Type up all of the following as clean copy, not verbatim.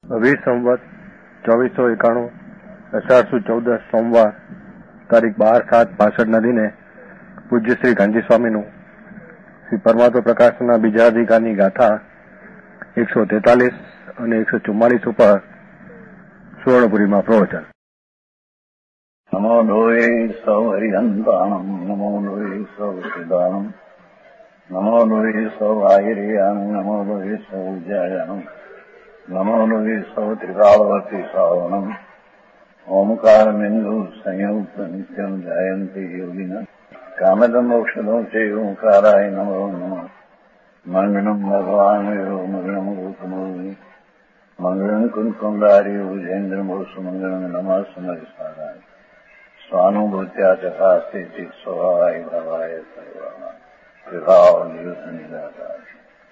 20 સંવત 2491 અષાઢ સુદ 14 સોમવાર તારીખ 12/7/65 દિને પૂજ્ય શ્રી ગાંધી સ્વામીનું શ્રી પરમાત્મા પ્રકાશના બીજા અધિકારની ગાથા 143 અને 144 ઉપર સુવર્ણપુરીમાં પ્રવચન. નમો લોહે સૌ હરિહંતાણમ, નમો લોહે સૌ સિદ્ધાણમ, નમો લોહે સૌ આયર્યાણમ, નમો લોહે સૌ જયાણમ, નમો લોહે સૌ ત્રિકાળવતી શ્રાવણમ, ઓમકાર બિંદુ સંયુક્ત નિત્યમ જયંતી યોગિના કામદમોક્ષદો છે ઓંકારાય નમો નમઃ. મંગળમ ભગવાન મંગળમ ગૌતમોની મંગળમ કુંકુંડારી ઉજેન્દ્રમો સુમંગળમ નમઃ સમરિસ્વારાય સ્વાનુભૂત્યા ચકાસ્તે ચિત સ્વભાવાય ભવાય સર્વાના વિભાવ નિયુત નિરાકાર.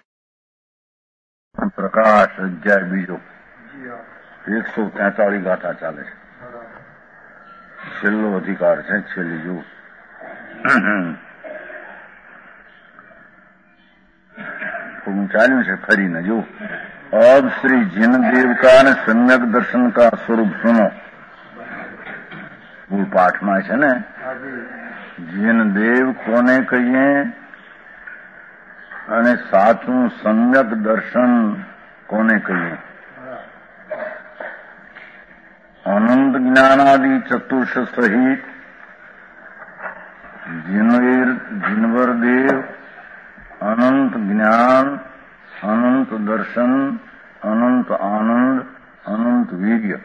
પ્રકાશ અધ્યાય બીજો 143 ગાથા ચાલે છે. છેલ્લો અધિકાર છે, છેલ્લી જુઓ. થોડું ચાલ્યું છે, ફરીને જુઓ. अब श्री जिन देव का ने सम्यक दर्शन का स्वरूप सुनो. મૂળ પાઠમાં છે ને, જીન દેવ કોને કહીએ અને સાચું સમ્યક દર્શન કોને કહીએ. અનંત જ્ઞાનાદિ ચતુર્શ સહિત જીનવર દેવ અનંત જ્ઞાન, અનંત દર્શન, અનંત આનંદ, અનંત વિજ્ઞ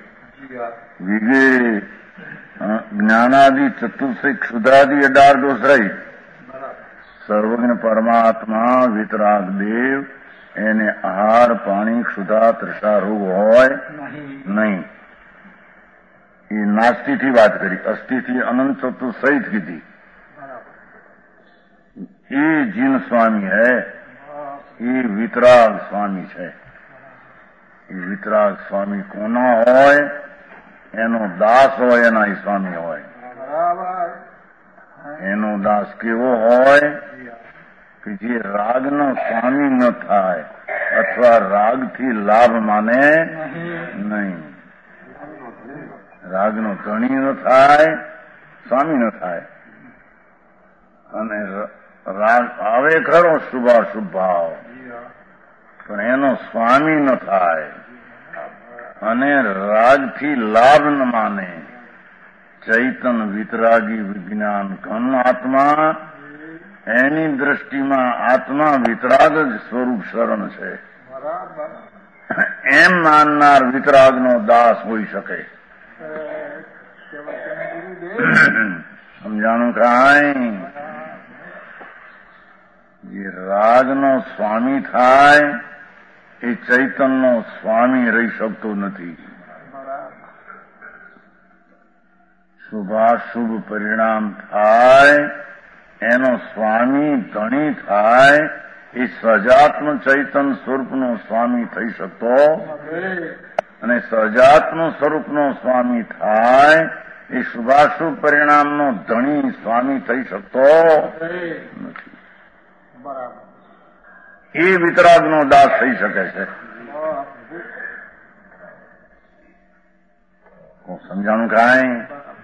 જ્ઞાનાદિ ચતુર્ષિક ક્ષુદ્રાદિ 18 દોષ રહિત સર્વજ્ઞ પરમાત્મા વિતરાગ દેવ એને આહાર પાણી ક્ષુધા તૃષા રોગ હોય નહીં. એ નાસ્તિથી વાત કરી, અસ્થિથી અનંત ચતુર સહિત કીધી. એ જીન સ્વામી હૈ, એ વિતરાગ સ્વામી છે. એ વિતરાગ સ્વામી કોના હોય? એનો દાસ હોય, એના એ સ્વામી હોય. એનો દાસ કેવો હોય કે જે રાગનો સ્વામી ન થાય અથવા રાગથી લાભ માને નહીં. રાગનો ધણી ન થાય, સ્વામી ન થાય. અને રાગ આવે ખરો શુભાશુભ ભાવ, પણ એનો સ્વામી ન થાય અને રાગથી લાભ ન માને. ચૈતન વિતરાગી વિજ્ઞાન ઘન આત્મા, એની દ્રષ્ટિમાં આત્મા વિતરાગ જ સ્વરૂપ શરણ છે. એમ માનનાર વિતરાગનો દાસ હોઈ શકે. સમજાણું કાંઈ? જે રાગનો સ્વામી થાય એ ચૈતનનો સ્વામી રહી શકતો નથી. શુભાશુભ પરિણામ થાય એનો સ્વામી ધણી થાય એ સજાત્મ ચૈતન સ્વરૂપનો સ્વામી થઈ શકતો, અને સજાત્મ સ્વરૂપનો સ્વામી થાય એ શુભાશુભ પરિણામનો ધણી સ્વામી થઈ શકતો નથી. એ વિતરાગનો દાસ થઈ શકે છે. સમજાણું કાંઈ?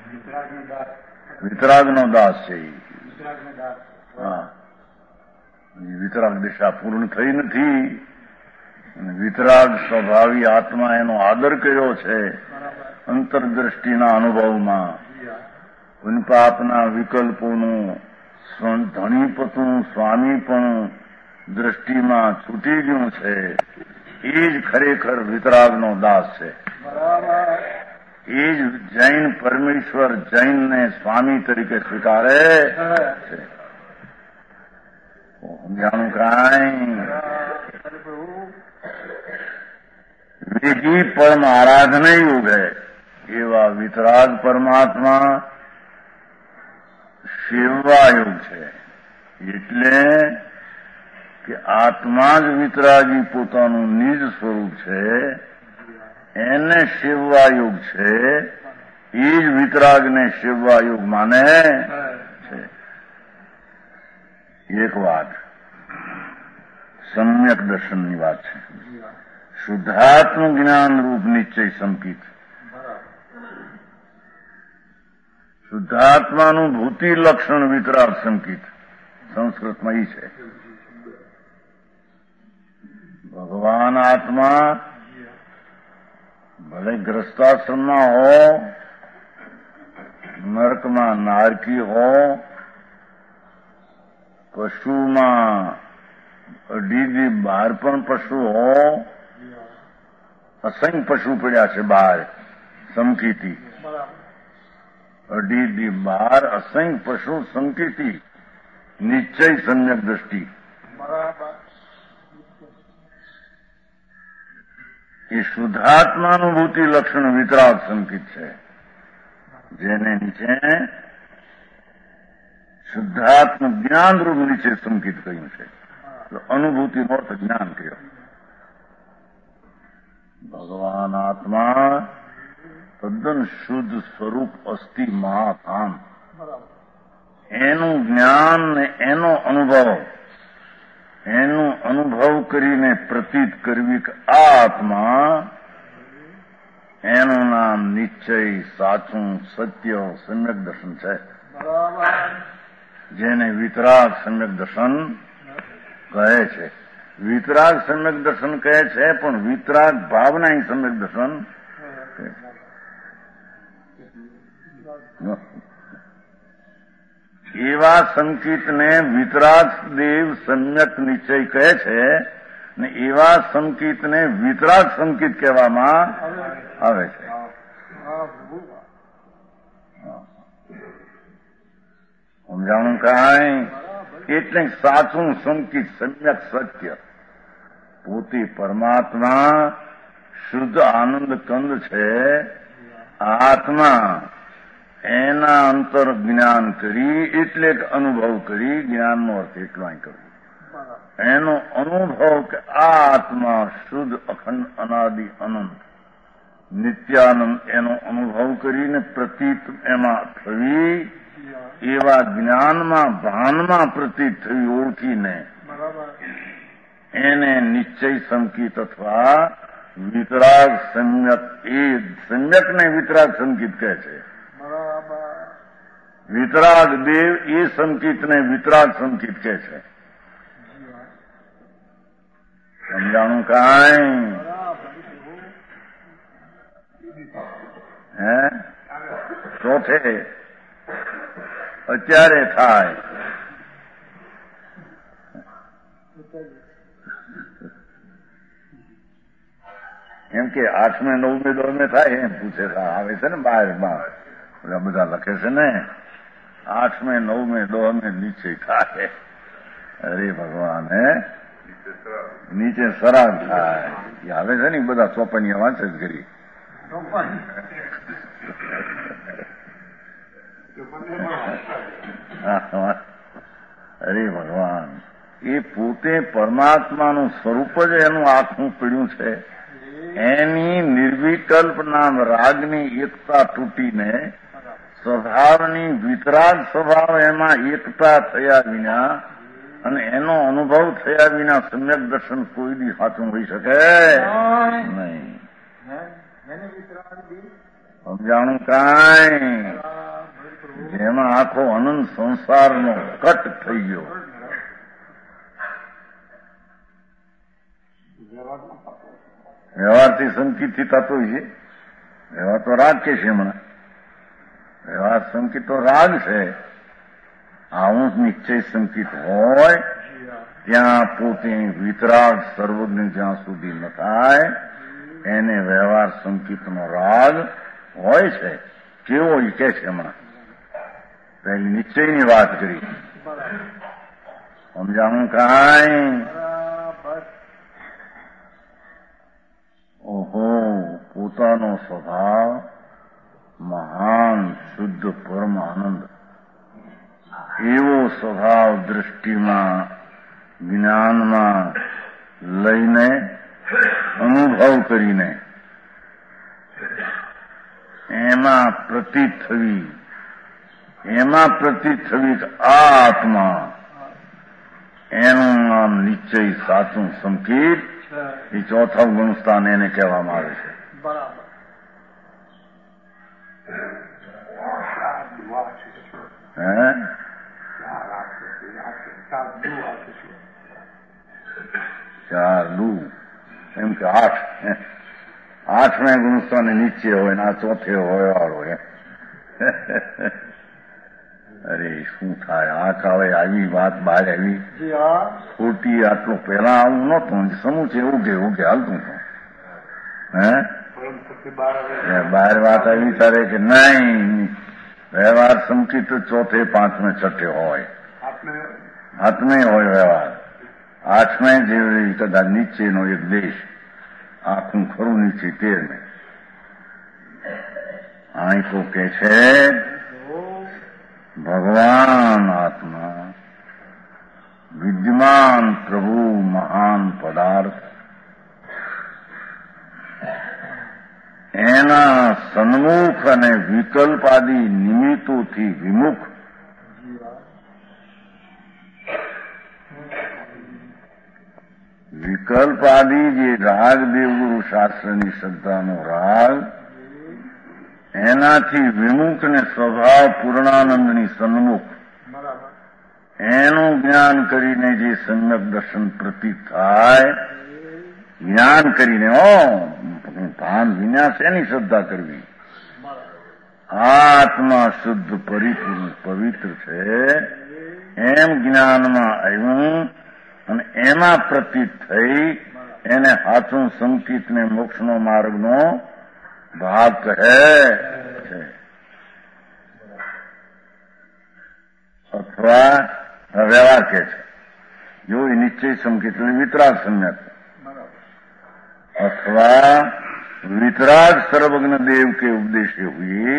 વિતરાગનો દાસ છે. હા, વિતરાગ દિશા પૂર્ણ થઈ નથી. વિતરાગ સ્વભાવી આત્મા એનો આદર કર્યો છે અંતરદ્રષ્ટિના અનુભવમાં. પુનપાપના વિકલ્પોનું ધણીપતું સ્વામીપણું દ્રષ્ટિમાં છૂટી ગયું છે. એ જ ખરેખર વિતરાગનો દાસ છે. એ જ જૈન પરમેશ્વર જૈનને સ્વામી તરીકે સ્વીકારે છે. સમજાણું કાંઈ? વેગી પરમ આરાધના યુગ હૈ એવા વિતરાગ પરમાત્મા સેવા યુગ છે. એટલે કે આત્મા જ વિતરાગી પોતાનું નિજ સ્વરૂપ છે, એને સેવા યુગ છે. એ જ વિતરાગને સેવા યુગ માને છે. એક વાત સમ્યક દર્શનની વાત છે. શુદ્ધાત્મ જ્ઞાન રૂપ નિશ્ચય સંકિત. શુદ્ધાત્માનું ભૂતિ લક્ષણ વિતરાગ સંકિત સંસ્કૃતમાં ઈ છે. ભગવાન આત્મા ભલે ગ્રસ્તાશ્રમમાં હો, નરકમાં નારકી હો, પશુમાં અઢી બહાર પણ પશુ હો, અસંખ્ય પશુ પડ્યા છે બહાર સંકિતી, અઢી બહાર અસંખ્ય પશુ સંકિતી નિશ્ચય સમ્યક દ્રષ્ટિ. એ શુદ્ધાત્માનુભૂતિ લક્ષણ વિતરાગ સંકિત છે, જેને નીચે શુદ્ધાત્મ જ્ઞાન રૂપ નીચે સંકિત કહ્યું છે. અનુભૂતિનો અર્થ જ્ઞાન કર્યો. ભગવાન આત્મા તદ્દન શુદ્ધ સ્વરૂપ અસ્થિ મહાકામ, એનું જ્ઞાન ને એનો અનુભવ કરીને પ્રતીત કરવી કે આ આત્મા, એનું નામ નિશ્ચય સાચું સત્ય સમ્યક દર્શન છે, જેને વિતરાગ સમ્યક દર્શન કહે છે. વિતરાગ સમ્યક દર્શન કહે છે, પણ વિતરાગ ભાવના સમ્યક દર્શન કહે છે. એવા સંકિતને વિતરાગ દેવ સમ્યક નિશ્ચય કહે છે, ને એવા સંકિતને વિતરાગ સંકિત કહેવામાં આવે છે. સમજાણું કાંઈ? એટલે સાચું સંકિત સમ્યક સત્ય પોતે પરમાત્મા શુદ્ધ આનંદ કંદ છે. આત્મા એના અંતર જ્ઞાન કરી એટલે અનુભવ કરી, જ્ઞાનનો અર્થ એટલો અહીં કરવો. એનો અનુભવ કે આ આત્મા શુદ્ધ અખંડ અનાદિ અનંત નિત્યાનંદ, એનો અનુભવ કરીને પ્રતીત એમાં થવી, એવા જ્ઞાનમાં ભાનમાં પ્રતીત થવી ઓળખીને એને નિશ્ચય સંકિત અથવા વિતરાગ સમ્યક, એ સમ્યકને વિતરાગ સંકિત કહે છે. વિતરાગ દેવ એ સંકિતને વિતરાગ સંકિત કહે છે. સમજાણું કાંઈ? હે ચોથે અત્યારે થાય એમ કે 8મે 9મે 10મે થાય એમ પૂછે. આવે છે ને બહારમાં બધા લખે છે ને 8મે 9મે 10મે નિશ્ચય થાય. અરે ભગવાન, હે નીચે સરાગ થાય. એ આવે છે ને બધા ચોપનિયા વાંચે જ કરી. અરે ભગવાન, એ પોતે પરમાત્માનું સ્વરૂપ જ એનું આખું પીડ્યું છે. એની નિર્વિકલ્પ નામ રાગની એકતા તૂટીને સ્વભાવની વિતરાગ સ્વભાવ એમાં એકતા થયા વિના અને એનો અનુભવ થયા વિના સમ્યક દર્શન કોઈ દી સાચું હોઈ શકે નહીં. સમજાણું કાંઈ? જેમાં આખો અનંત સંસારનો કટ થઈ ગયો. વ્યવહારથી સંકિતથી થતો છે. વ્યવહાર તો રાગ કે છે હમણાં. વ્યવહાર સંકિત તો રાગ છે. આવું નિશ્ચય સંકિત હોય ત્યાં પોતે વિતરાગ સર્વજ્ઞ જ્યાં સુધી ન થાય એને વ્યવહાર સંકિતનો રાગ હોય છે. કેવો એ કે છે હમણાં? પહેલી નિશ્ચયની વાત કરી. સમજાણું કાંઈ? ઓહો, પોતાનો સ્વભાવ મહાન શુદ્ધ પરમ આનંદ, એવો સ્વભાવ દૃષ્ટિમાં જ્ઞાનમાં લઈને અનુભવ કરીને એમાં પ્રતીત થવી કે આ આત્મા, એનું નામ નિશ્ચય સાચું સંકેત એ ચોથું ગુણસ્થાન એને કહેવામાં આવે છે. બરાબર. હે ચાર દુ એમ કે આઠમે ગુણસ્થાને નીચે હોય ને આ ચોથે હોય વાળો હે. અરે શું થાય આ કાળે આવી વાત બહાર આવી ખોટી. આટલો પેલા આવું નહોતું સમૂહ છે એવું કે હાલતું હતું. હે બહાર વાત આવી તારે કે નહીં વ્યવહાર સંકિત ચોથે પાંચમે છઠ્ઠે હોય, હાથમે હોય વ્યવહાર. આઠમે જેવી કદાચ નીચેનો એક દેશ આખું ખરું નીચે 13મે. અહીં તો કે છે ભગવાન આત્મા વિદ્યમાન પ્રભુ મહાન પદાર્થ એના સન્મુખ અને વિકલ્પાદી નિમિત્તોથી વિમુખ વિકલ્પાદી જે રાગ દેવગુરુ શાસ્ત્રની શ્રદ્ધાનો રાગ એનાથી વિમુખ ને સ્વભાવ પૂર્ણાનંદની સન્મુખ એનું જ્ઞાન કરીને જે સમ્યક દર્શન પ્રતીત થાય, જ્ઞાન કરીને ભાન વિના શેની શ્રદ્ધા કરવી. આત્મા શુદ્ધ પરિપૂર્ણ પવિત્ર છે એમ જ્ઞાનમાં આવ્યું અને એમાં પ્રતીત થઈ એને હાથું સંકિતને મોક્ષનો માર્ગનો ભાગ કહે છે. અથવા વ્યવહાર કે છે જો એ નિશ્ચય સંકિત વિતરાગ સમ્યક अथवा वितराग सर्वज्ञ देव के उपदेश हुए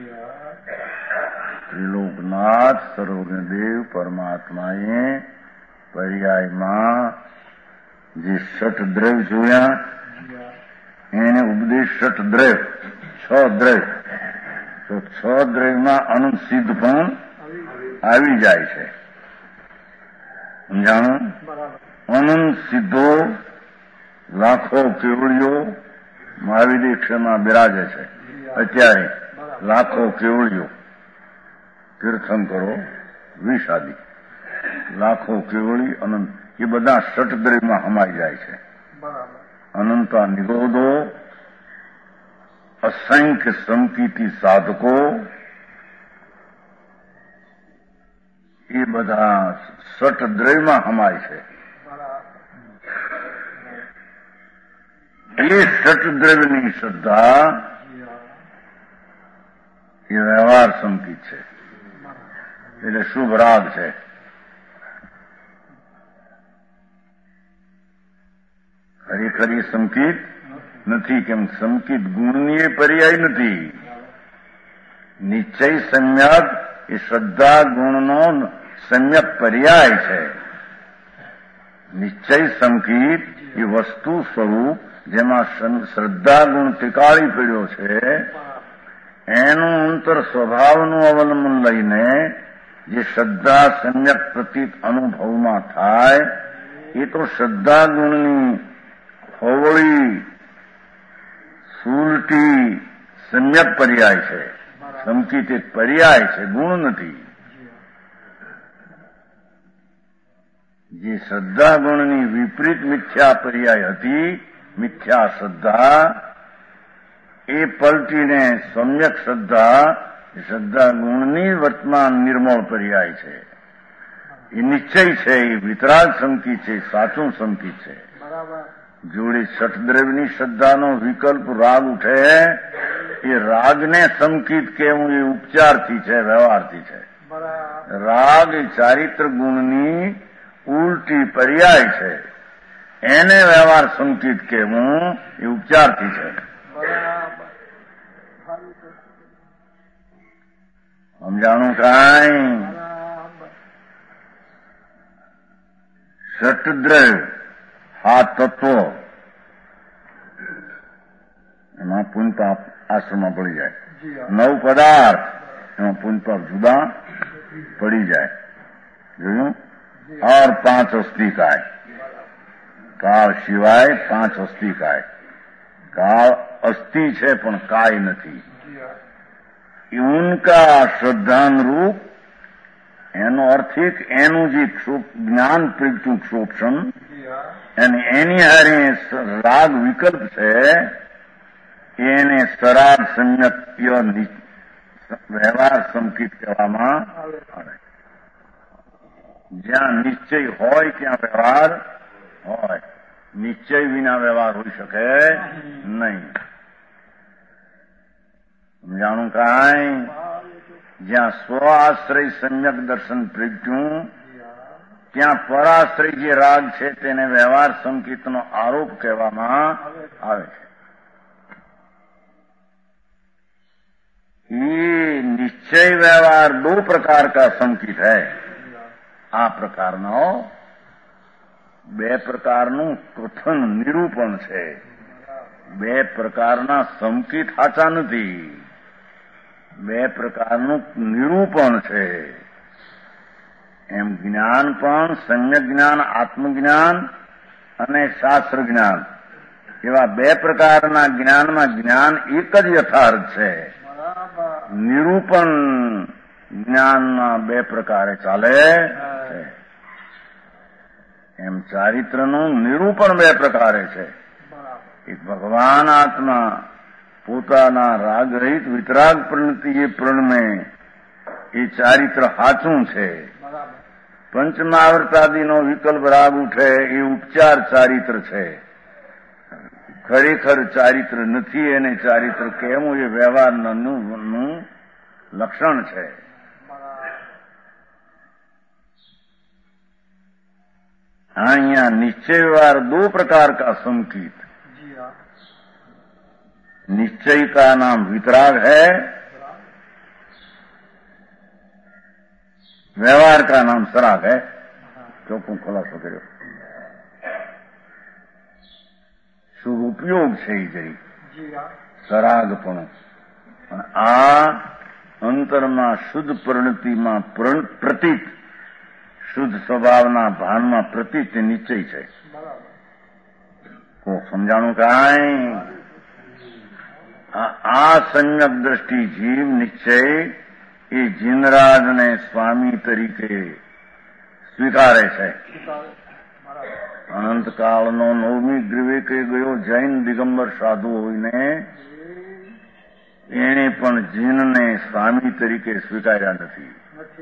त्रिलोकनाथ सर्वज्ञ देव परमात्माए पर्यायમાં જે ષટ દ્રવ્ય જોયા એને ઉપદેશ ષટ દ્રવ્ય 6 દ્રવ્ય તો 6 દ્રવ્યમાં અનંત સિદ્ધ પણ આવી જાય છે. સમજાણું? અનંત સિદ્ધો લાખો કેવળીઓ મહાવીર ક્ષેમાં બિરાજે છે. અત્યારે લાખો કેવળીઓ તીર્થંકરો વિષાદી લાખો કેવળી અનંત એ બધા ષટદ્રવ્યમાં હમાઈ જાય છે. અનંતા નિરોધો અસંખ્ય સંકિતી સાધકો એ બધા ષટદ્રવ્યમાં હમાય છે. એ ષટદ્રવ્યની શ્રદ્ધા એ વ્યવહાર સંકિત છે એટલે શુભ રાગ છે. ખરેખર એ સંકિત નથી, કેમ સંકિત ગુણની એ પર્યાય નથી. નિશ્ચય સમ્યક એ શ્રદ્ધા ગુણનો સમ્યક પર્યાય છે. નિશ્ચય સંકિત એ વસ્તુ સ્વરૂપ જેમાં શ્રદ્ધા ગુણ ટીકાળી પડ્યો છે એનું અંતર સ્વભાવનું અવલંબન લઈને જે શ્રદ્ધા સમ્યક પ્રતીત અનુભવમાં થાય એ તો શ્રદ્ધા ગુણની ખોવળી સુલટી સમ્યક પર્યાય છે. સંકિત એક પર્યાય છે, ગુણ નથી. જે શ્રદ્ધા ગુણની વિપરીત મિથ્યા પર્યાય હતી, મિથ્યા શ્રદ્ધા, એ પલટીને સમ્યક શ્રદ્ધા ગુણની વર્તમાન નિર્મળ પર્યાય છે. એ નિશ્ચય છે, એ વિતરાગ સંકિત છે, સાચું સંકિત છે. જોડે ષટદ્રવ્યની શ્રદ્ધાનો વિકલ્પ રાગ ઉઠે એ રાગને સંકિત કહેવું એ ઉપચારથી છે, વ્યવહારથી છે. રાગ એ ચારિત્ર ગુણની ઉલટી પર્યાય છે, એને વ્યવહાર સંકિત કહેવું એ ઉપચારથી છે. સમજાણું કાંઈ? ષટદ્રવ્ય આ તત્વો એમાં પુનપાપ આશ્રમમાં પડી જાય. 9 પદાર્થ એમાં પુનપાપ જુદા પડી જાય. જોયું? और 5 અસ્થિકાય કાળ સિવાય 5 અસ્થિકાય. કાળ અસ્થિ છે પણ કાય નથી. ઉનકા શ્રદ્ધાનુરૂપ એનો અર્થ એક એનું જે જ્ઞાન પ્રગટ્યું ક્ષોભશન અને એની હારે રાગ વિકલ્પ છે એને સરાગ સંયત્ય વ્યવહાર સંકિત કહેવામાં આવે. જ્યાં નિશ્ચય હોય ત્યાં વ્યવહાર હોય, નિશ્ચય વિના વ્યવહાર હોઈ શકે નહીં. સમજાણું કાંઈ? જ્યાં સ્વાશ્રય સમ્યક દર્શન પ્રગટ્યું ત્યાં પરાશ્રય જે રાગ છે તેને વ્યવહાર સંકિતનો આરોપ કહેવામાં આવે છે. ये निश्चय व्यवहार 2 प्रकार का संकित है. આ પ્રકારનો 2 પ્રકારનું કથન નિરૂપણ છે. 2 પ્રકારના સંકિત સાચા નથી, 2 પ્રકારનું નિરૂપણ છે. એમ જ્ઞાન પણ સમ્યક જ્ઞાન, આત્મજ્ઞાન અને શાસ્ત્ર જ્ઞાન એવા 2 પ્રકારના જ્ઞાનમાં જ્ઞાન એક જ યથાર્થ છે. નિરૂપણ જ્ઞાનના 2 પ્રકારે ચાલે છે. એમ ચારિત્રનું નિરૂપણ 2 પ્રકારે છે. એક ભગવાન આત્મા પોતાના રાગ રહિત વિતરાગ પ્રણતિ એ પ્રણમે એ ચારિત્ર સાચું છે. પંચમાવર્તાદિનો વિકલ્પ રાગ ઉઠે એ ઉપચાર ચારિત્ર છે. ખરેખર ચારિત્ર નથી. એને ચારિત્ર કહેવું એ વ્યવહારનું લક્ષણ છે. અહીંયા निश्चय व्यवहार 2 प्रकार का संकीत. निश्चय का नाम वितराग है, व्यवहार का नाम सराग है. ચોખ્ખું ખુલાસો કર્યો. શુભ ઉપયોગ છે એ જરી સરાગ પણ. આ અંતરમાં શુદ્ધ પરિણતિમાં પ્રતીત, શુદ્ધ સ્વભાવના ભાનમાં પ્રતીત નિશ્ચય છે. સમજાણું કાંઈ? આ સંયક દ્રષ્ટિ જીવ નિશ્ચય એ જીનરાજને સ્વામી તરીકે સ્વીકારે છે. અનંતકાળનો 9મી ગ્રીવેકે ગયો જૈન દિગંબર સાધુ હોઈને એને પણ જીનને સ્વામી તરીકે સ્વીકાર્યા નથી.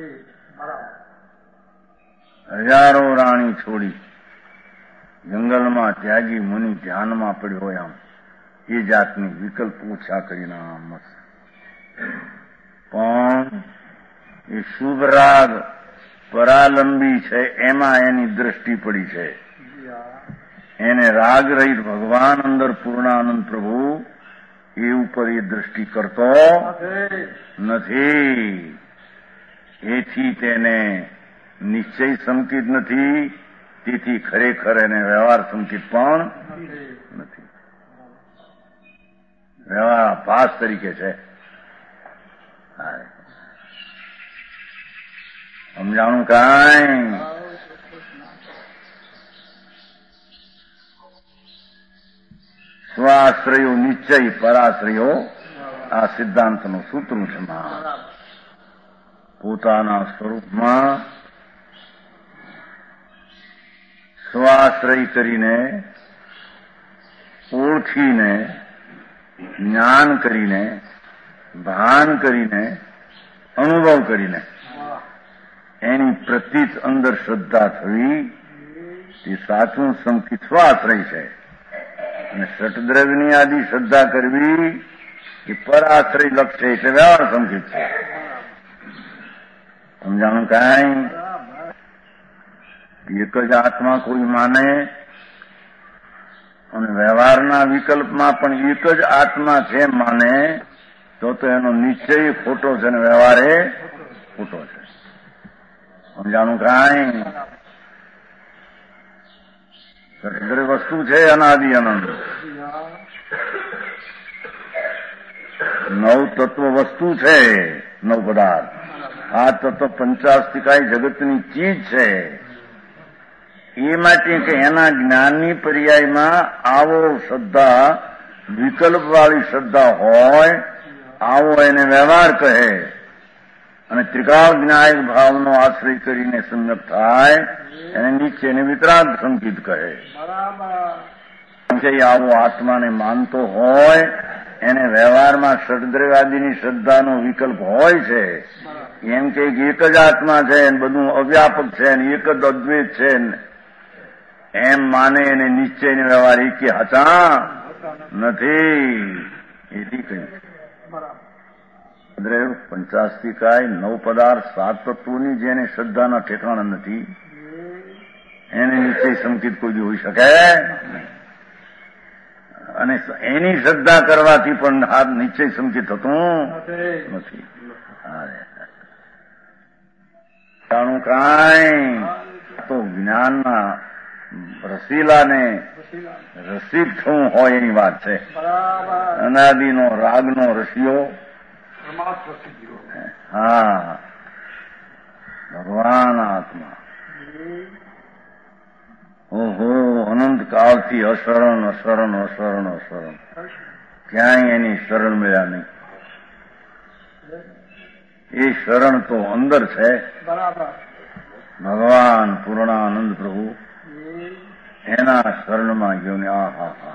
હજારો રાણી છોડી જંગલમાં ત્યાગી મુનિ ધ્યાનમાં પડ્યો હોય આમ એ જાતની વિકલ્પ ઓછા કરીને પણ એ શુભ રાગ પરાલંબી છે એમાં એની દ્રષ્ટિ પડી છે. એને રાગ રહિત ભગવાન અંદર પૂર્ણાનંદ પ્રભુ એ ઉપર એ દ્રષ્ટિ કરતો નથી. એથી તેને નિશ્ચય સંકિત નથી, તેથી ખરેખર એને વ્યવહાર સંકિત પણ નથી. વ્યવહાર આભાસ તરીકે છે. સમજાણું કાંઈ? સ્વાશ્રયો નિશ્ચય, પરાશ્રયો આ સિદ્ધાંતનું સૂત્ર છે. પોતાના સ્વરૂપમાં સ્વાશ્રય કરીને, ઓળખીને, જ્ઞાન કરીને, ભાન કરીને, અનુભવ કરીને એની પ્રતીત અંદર શ્રદ્ધા થવી તે સાચું સંકિત સ્વાશ્રય છે. અને ષટદ્રવ્યની આદિ શ્રદ્ધા કરવી એ પરાશ્રય લક્ષ્ય એટલે વ્યવહાર સંકિત છે. સમજાણું કાંઈ? એક જ આત્મા કોઈ માને અને વ્યવહારના વિકલ્પમાં પણ એક જ આત્મા છે માને તો એનો નિશ્ચય ખોટો છે અને વ્યવહારે ખોટો છે. સમજાણું કાંઈ? દરેક વસ્તુ છે અનાદિ અનંત. 9 તત્વ વસ્તુ છે, 9 પદાર્થ. આ તત્વ પંચાસ્તિકાય જગતની ચીજ છે. એ માટે કે એના જ્ઞાનની પર્યાયમાં આવો શ્રદ્ધા વિકલ્પવાળી શ્રદ્ધા હોય આવો એને વ્યવહાર કહે અને ત્રિકાળ જ્ઞાયક ભાવનો આશ્રય કરીને સમ્યક થાય એને નીચેને વિતરાગ સંકિત કહે. કે આવો આત્માને માનતો હોય એને વ્યવહારમાં ષડદ્રવ્યાદિની શ્રદ્ધાનો વિકલ્પ હોય છે. એમ કે એક જ આત્મા છે બધું અવ્યાપક છે એક જ અદ્વૈત છે એમ માને અને નિશ્ચયને વ્યવહાર એકે હતા નથી. એથી કહ્યું પંચાસ્તિકાય 9 પદાર્થ 7 તત્વોની જેને શ્રદ્ધાના ઠેકાણા નથી એને નિશ્ચય સંકિત કોઈ હોઈ શકે અને એની શ્રદ્ધા કરવાથી પણ આ નિશ્ચય સંકિત થતું નથી. જાણું કાંઈ તો જ્ઞાનના રસીલાને રસિક થવું હોય એની વાત છે. અનાદિનો રાગનો રસિયો હા ભગવાન આત્મા ઓહો અનંત કાળથી અશરણ અશરણ અશરણ અશરણ ક્યાંય એની શરણ મળ્યા નહીં. એ શરણ તો અંદર છે ભગવાન પૂર્ણાનંદ પ્રભુ એના શરણમાં ગયો ને આ હા હા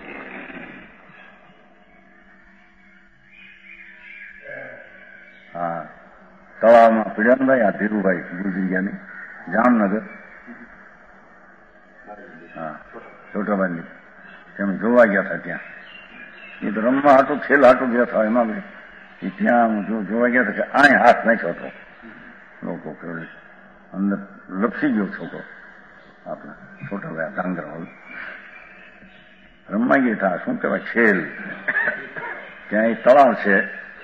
હા તળાવમાં પીડ્યા ને ભાઈ આ ધીરુભાઈ ગુજરી ગયા નહીં જામનગર હા છોટાભાઈ તેમ જોવા ગયા હતા ત્યાં એ તો રમવા હાટું ખેલ હાટું ગયા હતા એમાં એ ત્યાં જોવા ગયા હતા કે આ હાથ નાખ્યો હતો લોકો અંદર લપસી ગયો છોકરો આપણા છોટાભાઈ ડાંગર હોલ રમવા ગયા હતા શું કહેવાય ખેલ ત્યાં એ તળાવ છે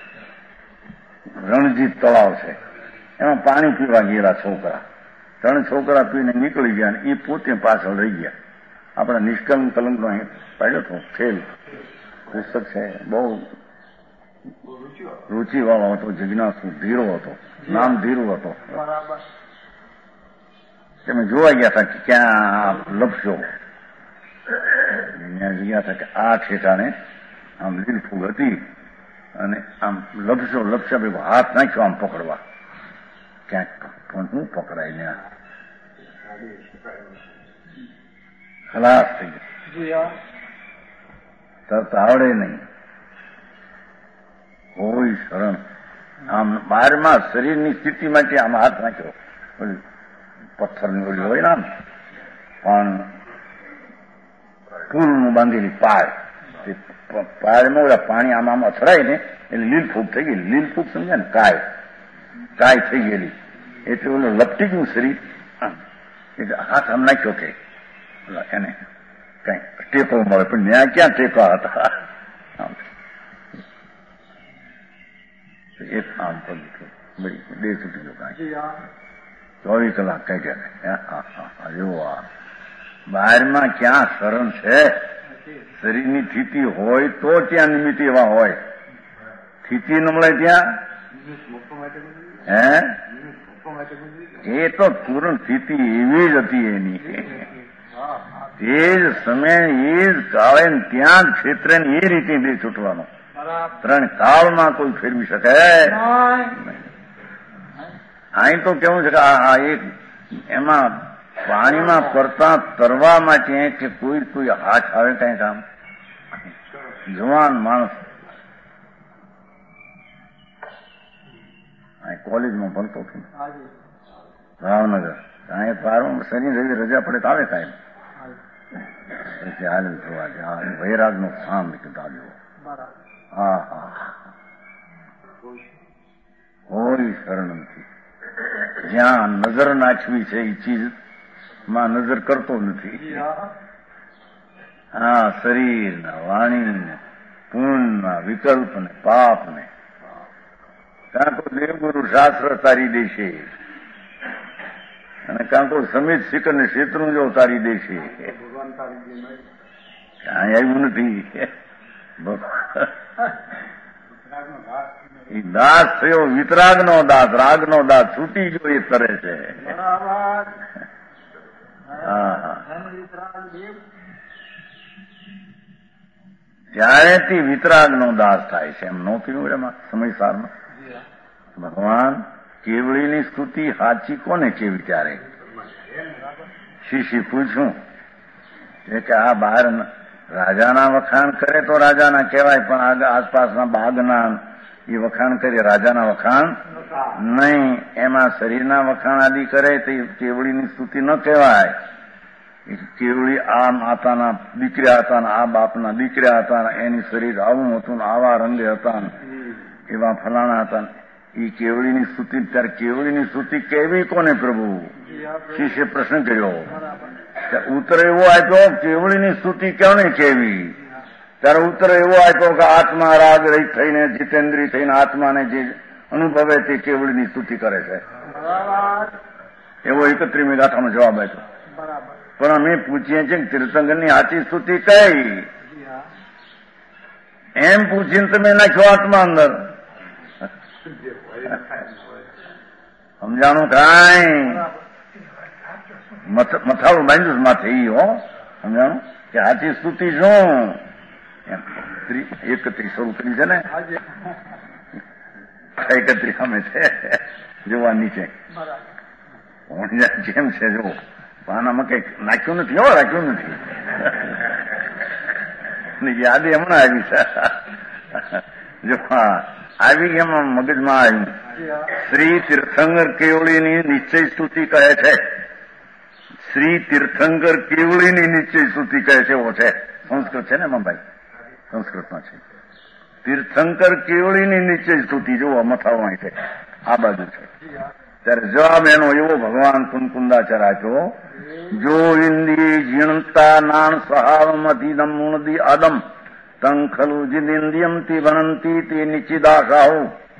રણજીત તળાવ છે એમાં પાણી પીવા ગયેલા છોકરા 3 છોકરા પીને નીકળી ગયા ને એ પોતે પાછળ રહી ગયા. આપણા નિષ્કલંક કલંકનો અહીં પાડ્યો હતો ખેલ પુસ્તક છે બહુ રુચિવાળો હતો જિજ્ઞાસુ ધીરો હતો નામ ધીરું હતો. તમે જોવા ગયા હતા કે ક્યાં લપસ્યો ત્યાં ગયા હતા કે આ ઠેકાણે આમ લીલ ફૂગ હતી અને આમ લપસ્યા ભેગો હાથ નાખ્યો આમ પકડવા ક્યાંક પણ હું પકડાય ને ખલાસ થઈ ગયો તરત આવડે નહીં કોઈ શરણ આમ બહારમાં શરીરની સ્થિતિ માટે આમ હાથ નાખ્યો પથ્થરની ઓલી હોય ને પણ પુલનું બાંધેલી પાળ પાળમાં ઓલા પાણી આમ આમ અથડાય ને એટલે લીલફૂગ થઈ ગઈ. લીલફૂગ સમજે ને કાય થઈ ગયેલી એટલે ઓલું લપટી ગયું શરીર એટલે હાથ આમ નાખ્યો કે એને કઈ ટેકો મળે પણ ત્યાં ક્યાં ટેકા હતા એક આમ પગ બે છૂટી ગયો કાંઈ 24 કલાક કઈ ગયા જો આ બહારમાં ક્યાં શરણ છે. શરીરની સ્થિતિ હોય તો ત્યાં નિમિત્ત એવા હોય સ્થિતિ ન મળે ત્યાં હે એ તો પૂર્ણ સ્થિતિ એવી જ હતી એની એ જ સમય એ જ કાળે ત્યાં જ ક્ષેત્રે એ રીતે દે છૂટવાનો 3 કાળમાં કોઈ ફેરવી શકે. અહીં તો કેવું છે કે આ એક એમાં પાણીમાં પડતા તરવા માટે કે કોઈ હાથ આવે કઈ કામ જવાન માણસ કોલેજમાં ભણતો હતો ભાવનગર અહીં પારમાં શનિ રજા પડે તો આવે કાંઈ હાલ જોવા જાય વૈરાગનો કામ કીધું હા હા કોઈ શરણ નથી. જ્યાં નજર નાખવી છે એ ચીજ માં નજર કરતો નથી. હા શરીર ને વાણી ને પુણ્ય વિકલ્પ ને પાપ ને કાં તો દેવગુરુ શાસ્ત્ર તારી દેશે અને કાં તો સમિત શિખર ને ક્ષેત્રું જો તારી દેશે કાંઈ આવ્યું નથી. દાસ થયો વિતરાગનો દાસ રાગનો દાસ છૂટી ગયો એ તરે છે. ત્યારેથી વિતરાગનો દાસ થાય છે. એમ નો પીવું એમાં સમયસારમાં ભગવાન કેવળીની સ્તુતિ સાચી કોને કેવી? ત્યારે શિષ્ય પૂછ્યું કે આ બહાર રાજાના વખાણ કરે તો રાજાના કહેવાય, પણ આસપાસના બાગના એ વખાણ કરે રાજાના વખાણ નહીં. એમાં શરીરના વખાણ આદિ કરે તો કેવળીની સ્તુતિ ન કહેવાય. કેવળી આ માતાના દીકરા હતા ને આ બાપના દીકરા હતા, એની શરીર આવું હતું ને આવા રંગે હતા, એવા ફલાણા હતા. એ કેવળીની સ્તુતિ, ત્યારે કેવળીની સ્તુતિ કેવી કોને પ્રભુ? શિષ્ય પ્રશ્ન કર્યો. ઉત્તર એવો આપ્યો કેવળીની સ્તુતિ કોને કેવી? ત્યારે ઉત્તર એવો આપ્યો કે આત્મા રાગ રહિત થઈને જીતેન્દ્રિય થઈને આત્માને જે અનુભવે તે કેવળીની સ્તુતિ કરે છે. એવો 31મી ગાથામાં જવાબ આપ્યો. પણ અમે પૂછીએ છીએ કે તીર્થંકરની સાચી સ્તુતિ કઈ? એમ પૂછીને તમે નાખ્યો આત્મા અંદર. સમજાણું કાંઈ? મથાળું બાંધ્યું માથે ઈ હો. સમજાણું કે સાચી સ્તુતિ શું? 31 શરૂ કરી છે ને, 31 અમે છે જોવા નીચે જેમ છે જો આનામાં કઈક નાખ્યું નથી, હો રાખ્યું નથી. યાદી હમણાં આવી છે જો આવી એમાં મગજમાં આવ્યું. શ્રી તીર્થંકર કેવળીની નિશ્ચય સ્તુતિ કહે છે. શ્રી તીર્થંકર કેવળીની નિશ્ચય સ્તુતિ કહે છે. એવો છે સંસ્કૃત છે ને મમભાઈ, સંસ્કૃતમાં છે. તીર્થંકર કેવળીની નિશ્ચય સ્તુતિ જોવો મથાળું છે, આ બાજુ છે. ત્યારે જવાબ એનો એવો ભગવાન કુંકુંદાચાર્ય આપ્યો. જો ઇન્દ્રિય જીણતા નાણ સહાવમ અધિદમ મૂણદી આદમ તં ખલુ જિન્દ્રિયમ તી ભણંતી તે નિચિદાશાઓ.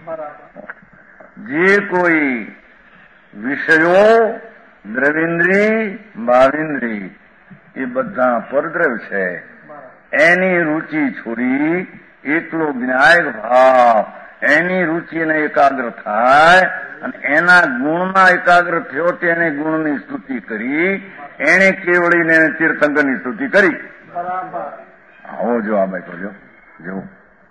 જે કોઈ વિષયો દ્રવિન્દ્રી ભાવિન્દ્રી એ બધા પરદ્રવ છે, એની રુચિ છોડી એકલો જ્ઞાયક ભાવ એની રુચિને એકાગ્ર થાય અને એના ગુણમાં એકાગ્ર થયો તેને ગુણની સ્તુતિ કરી, એને કેવળીને તીર્થંકરની સ્તુતિ કરી. આવો જવાબ આપ્યો જો જેવું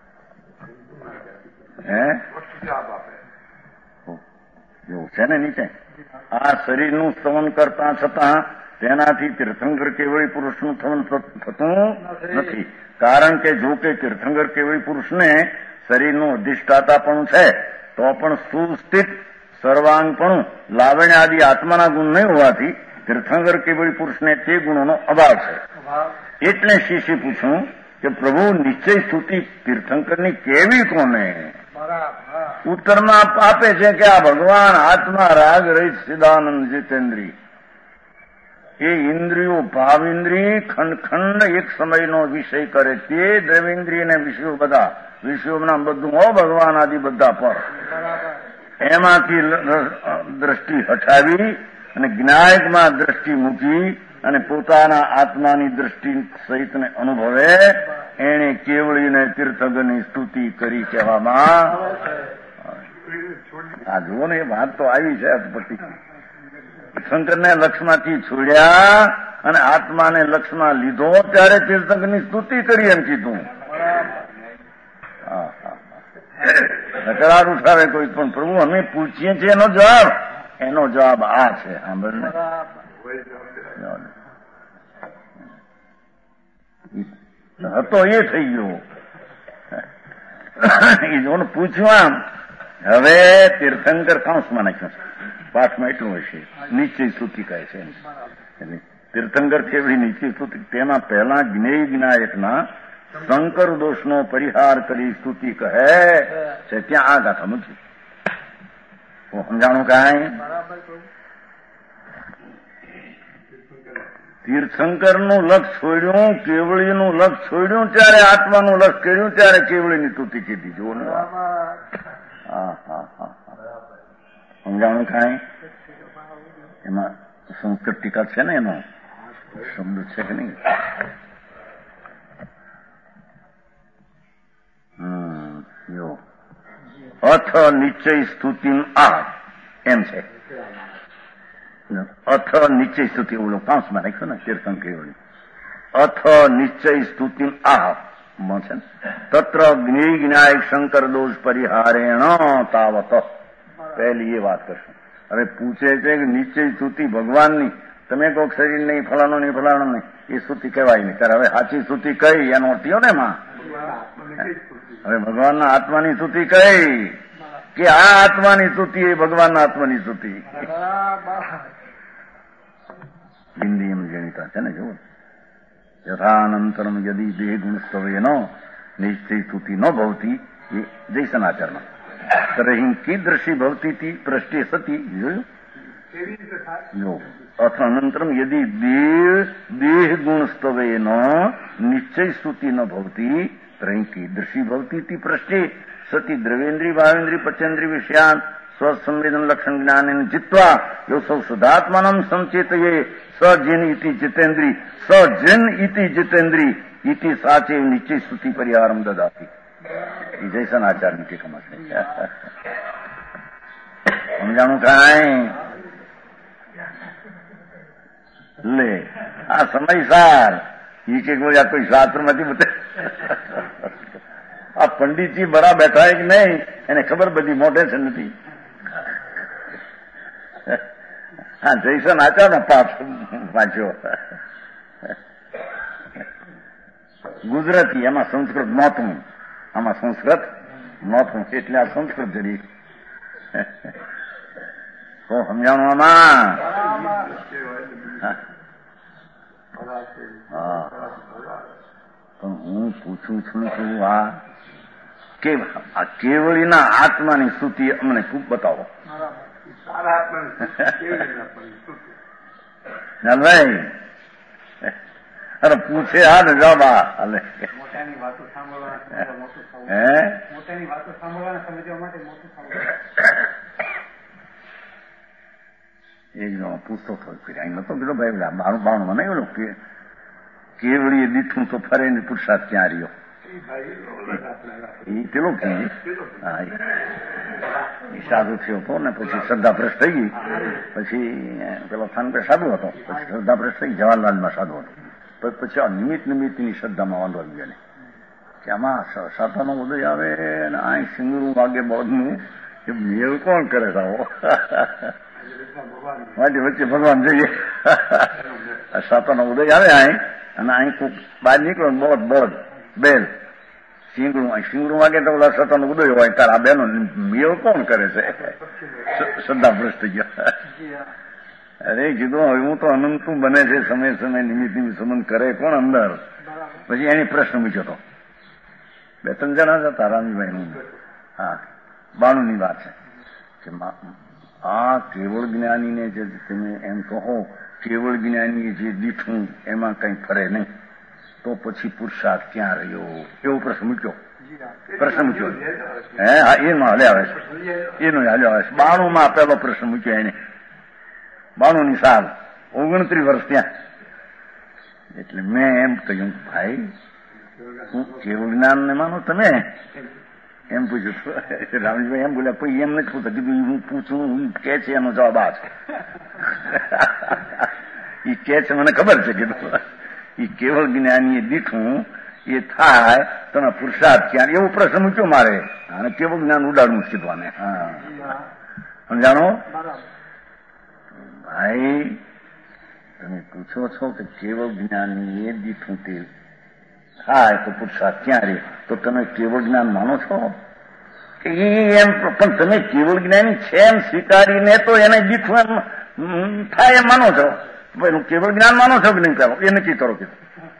છે ને નીચે. આ શરીરનું સ્તવન કરતા છતાં તેનાથી તીર્થંકર કેવળી પુરુષનું સ્તવન થતું નથી. કારણ કે જો કે તીર્થંકર કેવળી પુરુષને શરીરનું અધિષ્ઠાતાપણું છે તો પણ સુસ્થિત સર્વાંગપણું લાવણ્ય આદિ આત્માના ગુણ નહીં હોવાથી તીર્થંકર કેવળી પુરુષને તે ગુણોનો અભાવ છે. એટલે શિષ્ય પૂછ્યું કે પ્રભુ નિશ્ચય સ્તુતિ તીર્થંકરની કેવી કોને? ઉત્તરમાં આપે છે કે આ ભગવાન આત્મા રાગ રહિત સિદાનંદ જીતેન્દ્રી એ ઇન્દ્રિયો ભાવ ઇન્દ્રિય ખંડ ખંડ એક સમયનો વિષય કરે તે દ્રવિન્દ્રિય ને વિષયો બધા વિષયોના બધું હો ભગવાન આદિ બધા પર એમાંથી દ્રષ્ટિ હટાવી અને જ્ઞાયકમાં દ્રષ્ટિ મૂકી અને પોતાના આત્માની દ્રષ્ટિ સહિતને અનુભવે એને કેવળીને તીર્થંકરની સ્તુતિ કરી કહેવામાં. આ જુઓ ને એ વાત તો આવી છે અટપટી. તીર્થંકરને લક્ષમાંથી છોડ્યા અને આત્માને લક્ષમાં લીધો ત્યારે તીર્થંકરની સ્તુતિ કરી એમ કીધું. નકરાર ઉઠાવે કોઈ પણ પ્રભુ અમે પૂછીએ છીએ એનો જવાબ આ છે. સાંભળને હતો એ થઈ ગયો. એ જોને પૂછવા હવે તીર્થંકર કાંસમાં નાખ્યું છે. પાઠમાં એટલું હશે નિશ્ચય સ્તુતિ કહે છે. તીર્થંકર કેવડી નિશ્ચય સ્તુતિ તેના પહેલા જ્ઞેય જ્ઞાયકના શંકર દોષનો પરિહાર કરી સ્તુતિ કહે છે. ત્યાં આ ગાથા મૂકી સમજાણું કાંઈ? તીર્થંકરનું લક્ષ છોડ્યું, કેવળીનું લક્ષ છોડ્યું ત્યારે આત્માનું લક્ષ કર્યું ત્યારે કેવળીની સ્તુતિ કીધી. જુઓ ને સમજાણું કાંઈ? એમાં સંસ્કૃત ટીકા છે ને એનો શબ્દ છે કે નહીં? અથ નિશ્ચય સ્તુતિ આ એમ છે. અથ નિશ્ચય સ્તુતિ ઓલો પાંચમાં રાખ્યો ને તીર્થંકર કેવળી અથ નિશ્ચય સ્તુતિ આહ છે ને તત્ર જ્ઞાયક શંકર દોષ પરિહારેણ તાવત પહેલી એ વાત કરશું. હવે પૂછે છે કે નિશ્ચય સ્તુતિ ભગવાનની તમે કહો શરીર નહીં ફલાણો નહીં ફલાણો નહીં એ સ્તુતિ કહેવાય નહીં. ત્યારે હવે સાચી સ્તુતિ કઈ એનો અર્થ થયો ને માં હવે ભગવાનના આત્માની સ્તુતિ કઈ કે આ આત્માની સ્તુતિ એ ભગવાનના આત્માની સ્તુતિ હિન્દી એમ ગણિતા છે ને જુઓ યથાનંતરમ યદી દેહ ગુણસ્તવેનો નિશ્ચય સ્તુતિ ન ભવતી એ જયસનાચરમાં તરહિ કીદૃશી ભવતી પ્રષ્ટે સતી જોયું જો અથ અનંતરમ યદી દેહ ગુણસ્તવેનો નિશ્ચય સ્તુતિ ન ભવતી તરહિ કીદૃશી ભવતી પ્રષ્ટે સતી દ્રવેન્દ્રી ભાવેન્દ્રી પચેન્દ્રી વિષયાન સ્વસંવેદન લક્ષણ જ્ઞાન જીત્વા યો સૌ સુધાત્માનમ સંચેતયે સજન ઇતિ જીતેન્દ્રી સજન ઇતિ જીતેન્દ્રી ઇતિ સાચે નિશ્ચય સ્તુતિ પરિહારમ દદાતી એ જયસન આચારની ટીકામાં છે. સમજાણું કાંઈ લે આ સમયસાર એ કે કોઈ શાસ્ત્રમાંથી બતાવે આ પંડિતજી બરા બેઠા કે નહીં એને ખબર બધી મોઢે છે નથી. હા જયસન આચારનો પાઠ વાંચ્યો ગુજરાતી એમાં સંસ્કૃત નહોતું આમાં સંસ્કૃત નહોતું એટલે આ સંસ્કૃત જરી તો સમજાણું આમાં હા પણ હું પૂછું છું કે આ કેવળીના આત્માની સ્તુતિ અમને ખૂબ બતાવો. ભાઈ અરે પૂછે હા ને જવાબ હાલે એક જણો પૂછતો થયો અહીં નતો કીધો ભાઈ બાણું બાણું મને એવું કે કેવળી દીઠું તો ફરે ને પુરુષાર્થ ક્યાં રહ્યો એ પેલો કે સાધુ થયો હતો ને પછી શ્રદ્ધા ભ્રષ્ટ થઈ ગઈ પછી પેલો થાનપે સાધુ હતો પછી શ્રદ્ધા ભ્રષ્ટ થઈ જવાહરલાલમાં સાધુ હતો પછી નિમિત્તની શ્રદ્ધામાં વાંધો આવી ગયો ને કે આમાં સાતાનો ઉદય આવે ને આ સિંગરું વાગે બળદનું એ મેળ કોણ કરે સાવો માટે વચ્ચે ભગવાન જઈએ સાતાનો ઉદય આવે અહીં અને અહીં કોઈક બહાર નીકળો બળદ બળદ બેલ સિંગડું વાગે તો ઓલા સતાનો ઉદય હોય તાર આ બેનો મેળ કોણ કરે છે શ્રદ્ધા ભ્રષ્ટ થઈ ગયા. અરે કીધું હવે હું તો અનંતું બને છે સમય સમય નિમિત્ત સંબંધ કરે કોણ અંદર. પછી એની પ્રશ્ન મૂક્યો હતો બે ત્રણ જણા હતા તારામીભાઈ નું હા 92 ની વાત છે કે આ કેવળ જ્ઞાનીને જે તમે એમ કહો કેવળ જ્ઞાની જે દીઠું એમાં કઈ ફરે નહીં તો પછી પુરુષાર્થ ક્યાં રહ્યો એવો પ્રશ્ન મૂક્યો હે હા એનો હાલ્યા આવે છે 92 માં પેલો પ્રશ્ન મૂક્યો એને 92 ની સાલ 29 વર્ષ ત્યાં. એટલે મેં એમ કહ્યું ભાઈ હું કેવળ જ્ઞાન ને માનો તમે એમ પૂછ્યું. રામજીભાઈ એમ બોલ્યા પછી એમ નથી પૂછતા કીધું હું પૂછું કે છે એનો જવાબ આ છે એ કે છે મને ખબર છે કીધું એ કેવળ જ્ઞાની એ દીઠું એ થાય તમે પુરુષાર્થ ક્યાં એવો પ્રશ્ન મૂક્યો મારે અને કેવળ જ્ઞાન ઉડાડવું શીખવાને. હા સમજાણો ભાઈ તમે પૂછો છો કે કેવળ જ્ઞાની એ દીઠું તે થાય તો પુરુષાર્થ ક્યાં રે તો તમે કેવળ જ્ઞાન માનો છો કે એમ પણ તમે કેવળ જ્ઞાની છે એમ સ્વીકારીને તો એને દીઠું એમ થાય એમ માનો છો ભાઈ કેવળ જ્ઞાન માનો છો કે નહીં પેલો એ નક્કી કરો કે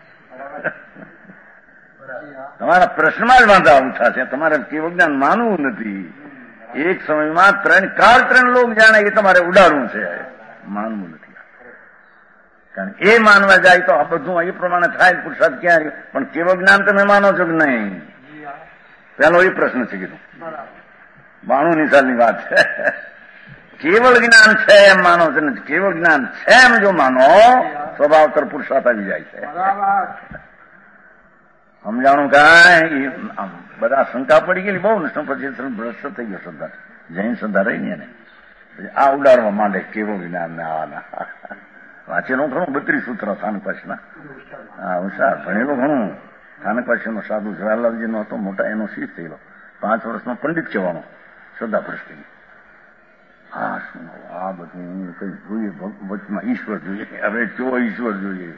તમારા પ્રશ્નમાં જ વાંધા ઉઠા છે. તમારે કેવળ જ્ઞાન માનવું નથી. એક સમયમાં 3 લોક જાણે એ તમારે ઉડાડવું છે માનવું નથી. કારણ એ માનવા જાય તો આ બધું એ પ્રમાણે થાય પુરુષાર્થ ક્યાં રહ્યો. પણ કેવળ જ્ઞાન તમે માનો છો કે નહીં પેલો એ પ્રશ્ન છે કીધું 92 સાલની વાત છે. કેવળ જ્ઞાન છે એમ માનો છે ને કેવળ જ્ઞાન છે એમ જો માનો સ્વભાવતર પુરુષાર્થ આવી જાય છે. સમજાણું કાંઈ બધા શંકા પડી ગયેલી બહુ ને પછી ભ્રષ્ટ થઈ ગયો શ્રદ્ધા જૈન શ્રદ્ધા રહી ને એને આ ઉડાડવા માંડે કેવું જ્ઞાન ને આવાના. વાંચેલું ઘણું 32 સૂત્ર સ્થાનકવાસીના. હા, હોશિયાર ભણેલું ઘણું. સ્થાનકવાસીનો સાધુ જવાહરલાલજીનો હતો, મોટા એનો શીશ થયેલો, 5 વર્ષનો પંડિત કહેવાનો, શ્રદ્ધા પ્રશ્ન. હા, શું આ બધું કઈ જોઈએ, વચમાં ઈશ્વર જોઈએ, હવે કેવો ઈશ્વર જોઈએ?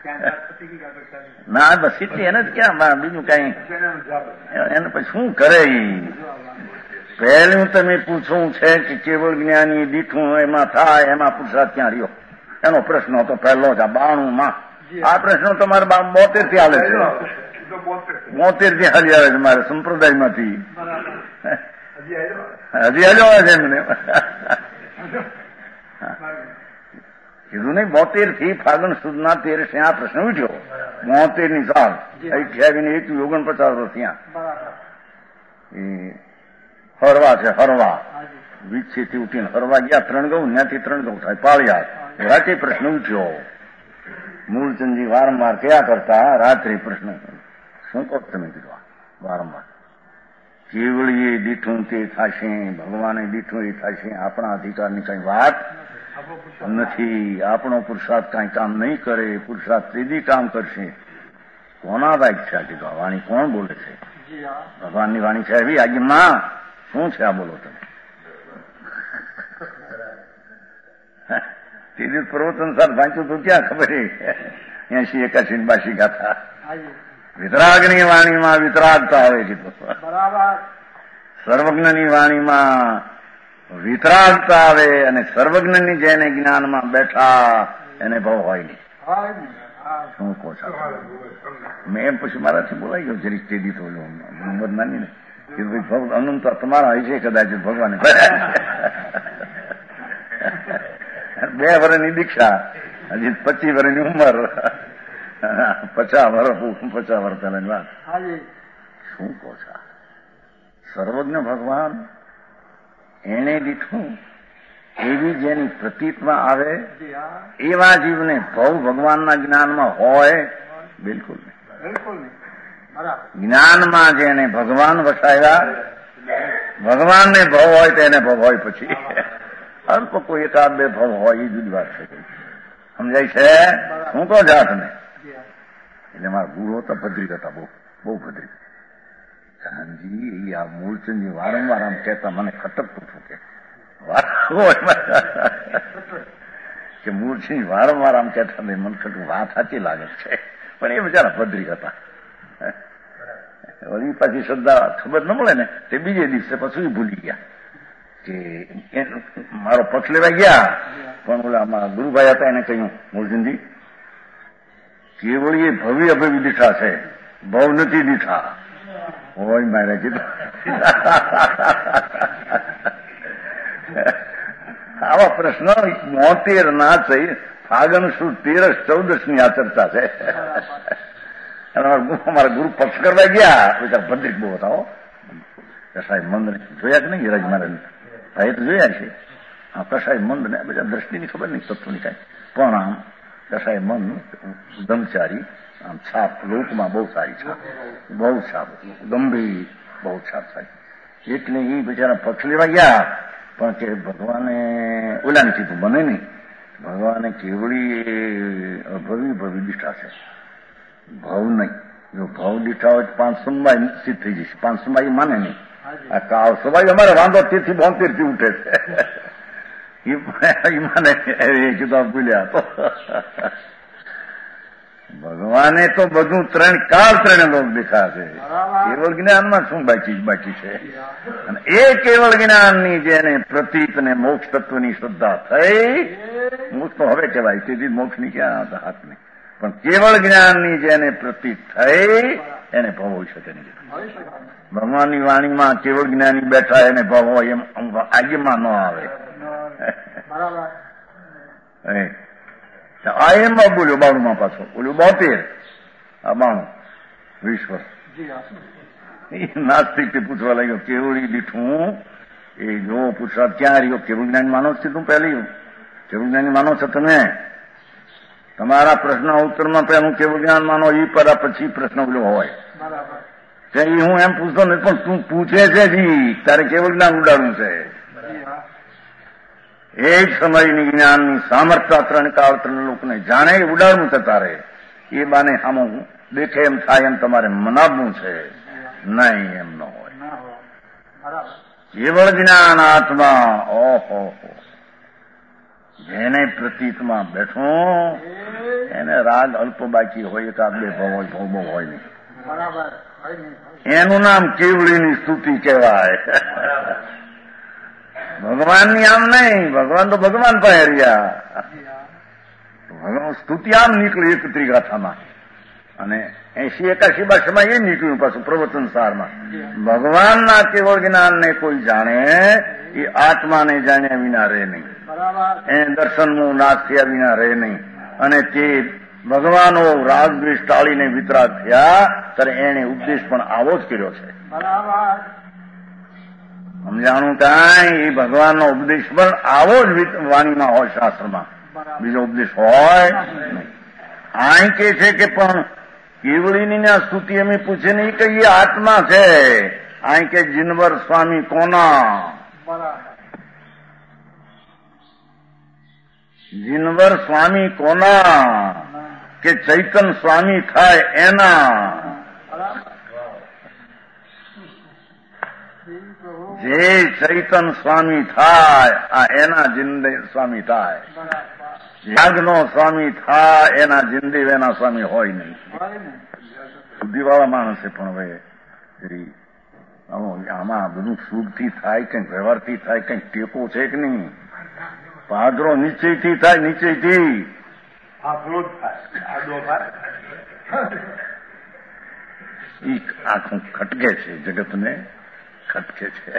ના બસ એટલી એને જ ક્યાં, બીજું કઈ એને પછી શું કરે? પહેલું તમે પૂછવું છે કે કેવળ જ્ઞાની દીઠું એમાં થાય, એમાં પુરુષાર્થ ક્યાં રહ્યો? એનો પ્રશ્ન હતો પહેલો જ, આ 92માં. આ પ્રશ્ન તમારે 72 થી હાલે છે, 72 થી હાલી આવે છે મારે સંપ્રદાયમાંથી. હજી હાલ્યો આવે છે એમને. કીધું નહીં, 72 થી ફાગણ સુદના 13 આ પ્રશ્ન ઉઠ્યો. 72 ની સાલ 49 વર્ષ ત્યાં હરવા છે. હરવા વીછી થી ઉઠીને હરવા ગયા, 3 ગૌ, ત્યાંથી 3 ગૌ થાય પાળિયા. રાતે પ્રશ્ન ઉઠ્યો. મૂળચંદજી વારંવાર કયા કરતા? રાત્રે પ્રશ્ન. શું કહો તમે? કીધું વારંવાર કેવળીએ દીઠું તે થશે, ભગવાને દીઠું એ થશે. આપણા અધિકારની કઈ વાત નથી. આપણો પુરુષાર્થ કઈ કામ નહીં કરે, પુરુષાર્થ સીધી કામ કરશે. કોના વાઈક છે? કીધું આ વાણી કોણ બોલે છે? ભગવાનની વાણી છે એવી આજ્ઞામાં. શું છે આ? બોલો તમે. સીધું પ્રવચન સર વાંચ્યું તું ક્યાં ખબર? 80, 81, 82 ગાથા. વિતરાગની વાણીમાં વિતરાગતા આવે કીધું. સર્વજ્ઞની વાણીમાં વિતરાગતા આવે, અને સર્વજ્ઞની જેને જ્ઞાનમાં બેઠા એને ભાવ હોય નહીં. શું કહો છો? મેં એમ પછી મારાથી બોલાઈ ગયો જરીક તે દીધો નંબર નાની ને કે ભાઈ અનંત તમારા હોય છે કદાચ ભગવાન. 2 વર્ષની દીક્ષા, હજી 25 વર્ષની ઉંમર, 50 વર્ષ પહેલાની વાત. શું કહો છો? સર્વજ્ઞ ભગવાન એને દીઠું એવી જેની પ્રતીતમાં આવે એવા જીવને ભવ ભગવાનના જ્ઞાનમાં હોય? બિલકુલ નહીં. જ્ઞાનમાં જેને ભગવાન વસાવ્યા, ભગવાનને ભવ હોય તો એને ભવ હોય. પછી અલ્પ કોઈ 1-2 ભવ હોય એ જુદી વાત છે. સમજાય છે? શું કહો જાત ને? એટલે મારા ગુરુ હતા, ભદ્રિક હતા, બહુ ભદ્રિક. કાનજી આ મૂળચંદજી વારંવાર આમ કહેતા, મને ખટકતું હતું કે મૂળચંદ વારંવાર આમ કહેતા, મને ખટું વાત સાચી લાગે છે. પણ એ બિચારા ભદ્રિક હતા. વળી પાછી શ્રદ્ધા ખબર ન મળે ને તે બીજે દિવસે પછી ભૂલી ગયા કે મારો પક્ષ લેવા ગયા. પણ ઓલા મારા ગુરુભાઈ હતા, એને કહ્યું, મૂળચંદજી કેવળી એ ભવી અભવી દીઠા છે, ભવ નથી દીઠા. હોય મારે કીધું. આવા પ્રશ્ન 72 ના થઈ, ફાગણ સુદ 13, 14 ની આ ચર્ચા છે. અમારા ગુરુ પક્ષ કરવા ગયા, બિચારા ભદ્રિક બહુ હતા. કસાય મંદ ને જોયા કે નહીં? હિરાજ મહારાજ ભાઈ તો જોયા છે. હા, કસાય મંદ ને બધા દ્રષ્ટિની ખબર નહીં, તત્વની કાંઈ. પણ આમ કસાય મંદ બ્રહ્મચારી, આમ છાપ લોકમાં બહુ સારી છાપ, બહુ છાપ ગંભીર, બહુ છાપ સારી. એટલે એ બિચારા પક્ષ લેવા ગયા. પણ કે ભગવાને ઓલાને કીધું બને નહીં. ભગવાને કેવળી ભવી દીઠા છે, ભાવ નહીં. જો ભાવ દીઠા હોય તો 500 સિદ્ધ થઈ જશે. 500 માને નહીં. આ કાવ સવાઈ અમારે વાંધો 13 થી 72 થી ઉઠે છે. એ માને એ કીધું ભૂલ્યા તો. ભગવાને તો બધું 3 કાળ 3 લોક દેખા છે. કેવળ જ્ઞાનમાં શું બાકી છે? અને એ કેવળ જ્ઞાનની જેને પ્રતીત ને મોક્ષ તત્વની શ્રદ્ધા થઈ, મોક્ષ તો હવે કહેવાય, તેથી મોક્ષની ક્યાં હાથ નહીં. પણ કેવળ જ્ઞાનની જેને પ્રતીત થઈ એને ભવ હોઈ શકે નહીં. ભગવાનની વાણીમાં કેવળ જ્ઞાની બેઠા એને ભવ હોય એમ આજ્ઞામાં ન આવે. આ એમાં બોલ્યો 92માં પાછો, બોલ્યો 72, આ 92, 20 વર્ષ. નાસ્તિક થી પૂછવા લાગ્યો, કેવળી દીઠું એ જો પુરુષાર્થ ક્યાં રહ્યો? કેવળ જ્ઞાની માનો છે તું? પહેલી કેવળ જ્ઞાની માનો છો તમે? તમારા પ્રશ્ન ઉત્તરમાં પહેલું કેવળ જ્ઞાન માનો, એ પરા પછી પ્રશ્ન બોલો હોય. એ હું એમ પૂછતો નથી, પણ તું પૂછે છે જી તારે કેવળ જ્ઞાન ઉડાડવું છે. એ જ સમયની જ્ઞાનની સામર્થ્ય ત્રણ કાળ ત્રણ લોકને જાણે ઉડાડવું થતા રહે. એ બાને આમાં દેખે એમ થાય એમ તમારે મનાવવું છે, નહીં એમ ન હોય. કેવળ જ્ઞાન આત્મા, ઓહો, જેને પ્રતીતમાં બેઠું એને રાગ અલ્પ બાકી હોય, એકાદ બે ભાવ હોય, બહુ હોય નહીં. એનું નામ કેવળીની સ્તુતિ કહેવાય. ભગવાનની આમ નહીં, ભગવાન તો ભગવાન પાસે રહ્યા. ભગવાન સ્તુતિ આમ નીકળી એક ત્રિગાથામાં, અને 80-81 વર્ષમાં એ નીકળ્યું પાછું પ્રવચન સારમાં. ભગવાનના કેવળ જ્ઞાનને કોઈ જાણે એ આત્માને જાણ્યા વિના રહે નહીં, એ દર્શનનું નાશ થયા વિના રહે નહીં. અને તે ભગવાનો રાગ દ્વેષ ટાળીને વિતરાગ થયા ત્યારે એને ઉપદેશ પણ આવો જ કર્યો છે. સમજાણું કાંઈ? એ ભગવાનનો ઉપદેશ પણ આવો જ વાણીમાં હોય, શાસ્ત્રમાં. બીજો ઉપદેશ હોય નહીં. આ કે છે કે પણ કેવળીની સ્તુતિ અમે પૂછે ને, એ કઈ આત્મા છે. આ કે જીનવર સ્વામી કોના? જીનવર સ્વામી કોના? કે ચૈતન સ્વામી થાય એના. જે ચૈતન સ્વામી થાય આ એના જિંદે સ્વામી થાય. યાગનો સ્વામી થાય એના જિંદગી એના સ્વામી હોય નહીં. બુદ્ધિવાળા માણસે પણ હવે આમાં બધું શુદ્ધથી થાય, કંઈક વ્યવહારથી થાય, કંઈક ટેકો છે કે નહીં? પાદરો નિશ્ચયથી થાય, નિશ્ચયથી આખું ખટકે છે, જગતને ખટકે છે.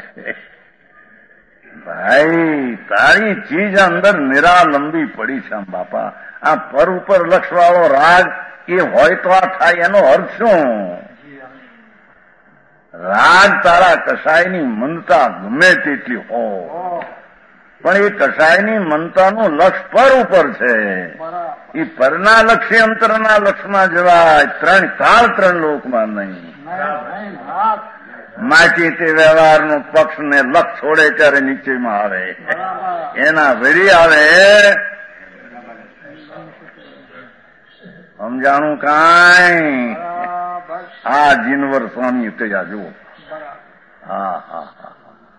ભાઈ તારી ચીજ અંદર નિરાલંબી પડી છે. આમ બાપા, આ પર ઉપર લક્ષવાળો રાગ એ હોય તો આ થાય, એનો અર્થ શું? રાગ તારા કસાયની મનતા ગમે તેટલી હો, પણ એ કસાયની મનતાનું લક્ષ પર ઉપર છે. એ પરના લક્ષે અંતરના લક્ષમાં જવાય, ત્રણ કાળ ત્રણ લોકમાં નહીં. માટી તે વ્યવહારનો પક્ષ ને લક્ષ છોડે ત્યારે નીચેમાં આવે, એના વેરી આવે. સમજાણું કાંઈ? આ જીનવર સ્વામી કયા જુઓ. હા હા હા.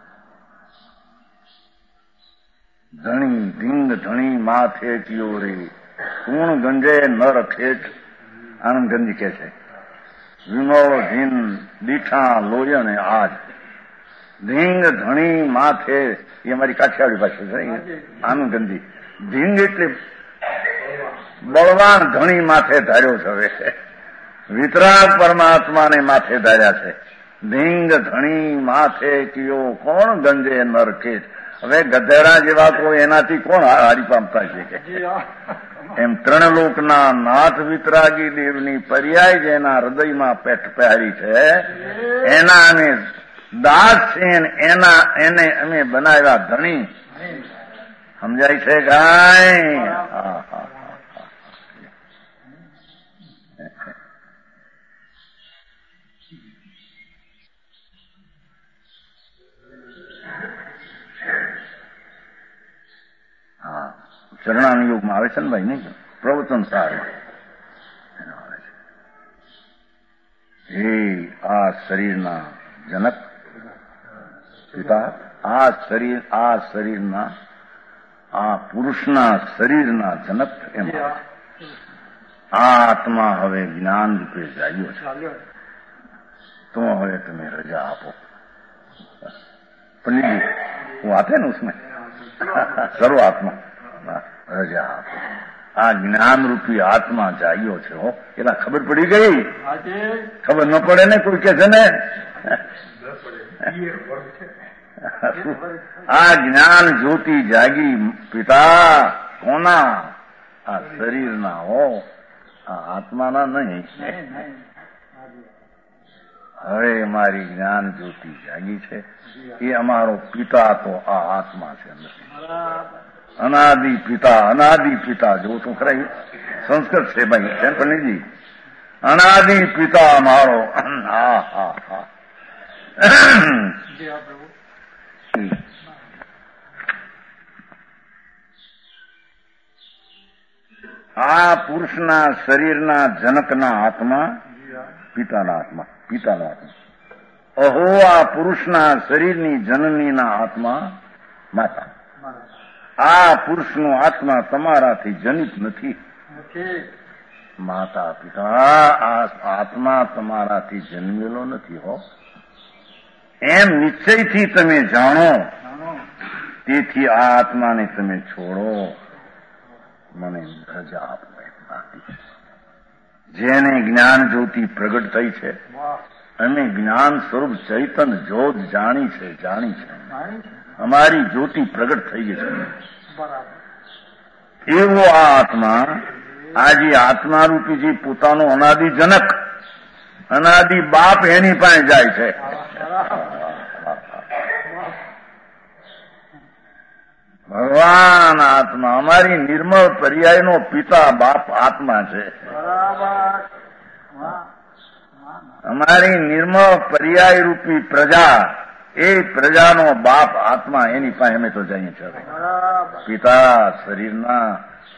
ધણી ધીંગ ધણી માથે કિયો રે, કુણ ગંજે નર ખેઠ. આનંદ ગંજી કે છે, વિમોળ ધીન દીઠા લોયને આજ. ધીંગ ધણી માથે, એ અમારી કાઠિયાવાડી ભાષા છે. આનંદ ગંજી ધીંગ એટલે બળવાન ધણી માથે ધાર્યો છે. હવે વિતરાગ પરમાત્માને માથે ધાર્યા છે. ધીંગ ધણી માથે કિયો કોણ ગંજે નર ખેઠ. હવે ગધેડા જેવા કોઈ એનાથી કોણ હારી પામતા છે કે? એમ ત્રણ લોકના નાથ વિતરાગી દેવની પર્યાય જેના હૃદયમાં પેઠ પહેરી છે, એના અમે દાસ છે, એને અમે બનાવ્યા ધણી. સમજાય છે કાંઈ? હા હા. હા, ચરણાનુયોગમાં આવે છે ને ભાઈ, નહીં? પ્રવચન સારમાં આવે છે. હે આ શરીરના જનક પિતા, આ શરીરના આ પુરુષના શરીરના જનક એમ આ આત્મા હવે જ્ઞાન રૂપે જાગ્યો છે. તો હવે તમે રજા આપો. પંડિતજી वो आते हैं ना उसमें सर्वात्मा रजा आपो. આ જ્ઞાન રૂપી આત્મા જાગ્યો છે. હો, એલા ખબર પડી ગઈ? ખબર ન પડે ને કોઈ કે છે ને. આ જ્ઞાન જ્યોતિ જાગી પિતા કોના? આ શરીરના. હો, આ આત્માના નહીં. હવે મારી જ્ઞાન જ્યોતિ જાગી છે. એ અમારો પિતા તો આ આત્મા છે. અનાદિ પિતા જો તો ખરા સંસ્કૃત છે ભાઈ, છે પંડિતજી. અનાદિ પિતા અમારો. હા હા હા. આ પુરુષના શરીરના જનકના આત્મા પિતાના આત્મા, પિતાનો આત્મા. અહો આ પુરુષના શરીરની જનનીના આત્મા માતા. આ પુરુષનો આત્મા તમારાથી જનિત નથી. માતા પિતા આ આત્મા તમારાથી જન્મેલો નથી હો, એમ નિશ્ચયથી તમે જાણો. તેથી આ આત્માને તમે છોડો, મને રજા આપો. જેને જ્ઞાન જ્યોતિ પ્રગટ થઈ છે અને જ્ઞાન સ્વરૂપ ચૈતન જ્યોત જાણી છે, અમારી જ્યોતિ પ્રગટ થઈ ગઈ છે. એવો આ આત્મા આજે આત્મારૂપી જે પોતાનો અનાદિ જનક, અનાદિ બાપ એની પાસે જાય છે. ભગવાન આત્મા અમારી નિર્મળ પર્યાયનો પિતા બાપ આત્મા છે. અમારી નિર્મળ પર્યાય રૂપી પ્રજા, એ પ્રજાનો બાપ આત્મા, એની પાસે અમે તો જઈએ છીએ. પિતા શરીરના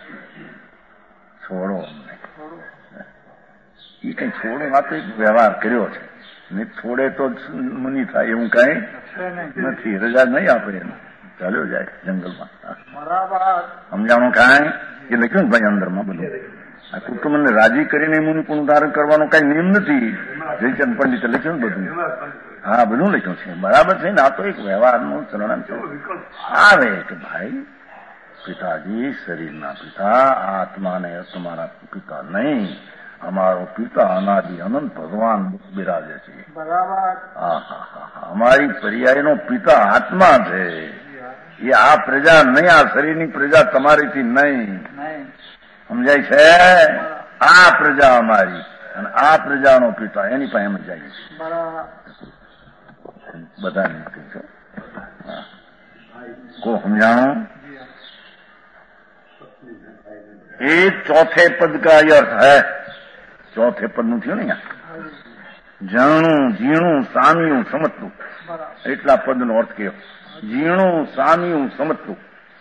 છોડો અમને. એ કઈ છોડો આ તો એક વ્યવહાર કર્યો છે, ને છોડે તો મુનિ થાય એવું કઈ નથી. રજા નહીં આપે એને, ચાલ્યો જાય જંગલમાં. સમજાણું કાંઈ એ લખ્યું ને ભાઈ અંદરમાં બધું. આ કુટુંબને રાજી કરીને મુનિપુણ ધારણ કરવાનો કઈ નિયમ નથી. જયચંદ પંડિતે લખ્યું ને બધું. હા, બધું લખ્યું છે, બરાબર છે ને. આ તો એક વ્યવહારનું ચલણ છે. આવે કે ભાઈ પિતાજી શરીરના પિતા, આત્માને તમારા પિતા નહીં, અમારો પિતા અનાદિ અનંત ભગવાન બિરાજે છે. અમારી પર્યાયનો પિતા આત્મા છે. એ આ પ્રજા નહીં, આ શરીરની પ્રજા તમારીથી નહીં. સમજાય છે? આ પ્રજા અમારી અને આ પ્રજાનો પિતા એની પાસે એમ જાય છે. બધાને કહીશો કો સમજાણું? એ ચોથે પદ का अर्थ है. ચોથે પદ નું થયું ને, જાણું ઝીણું સામ્યું સમજતું, એટલા પદનો અર્થ કયો. ઝીણું સામ્યું समझતું.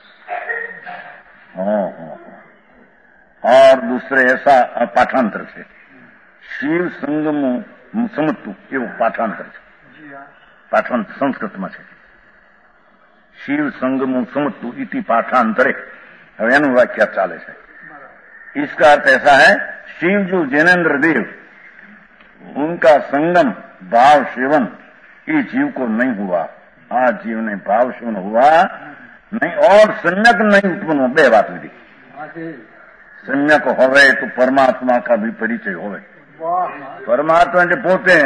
और दूसरे ऐसा पाठांतर છે, શિવ સંગમું સમજતું, એવું પાઠાંતર છે. પાઠાંતર સંસ્કૃતમાં છે. શિવ સંગમું समझતું इति पाठांतरे. હવે એનું વાક્ય ચાલે છે. इसका अर्थ ऐसा है, शिव जो जैनेन्द्र देव, उनका संगम भाव सेवन ये जीव को नहीं हुआ. आ जीव ने भाव सेवन हुआ नहीं और सम्यक नहीं उत्पन्न हो. બે વાત લીધી. सम्यक होवे तो परमात्मा का भी परिचय होवे. परमात्मा जो पोते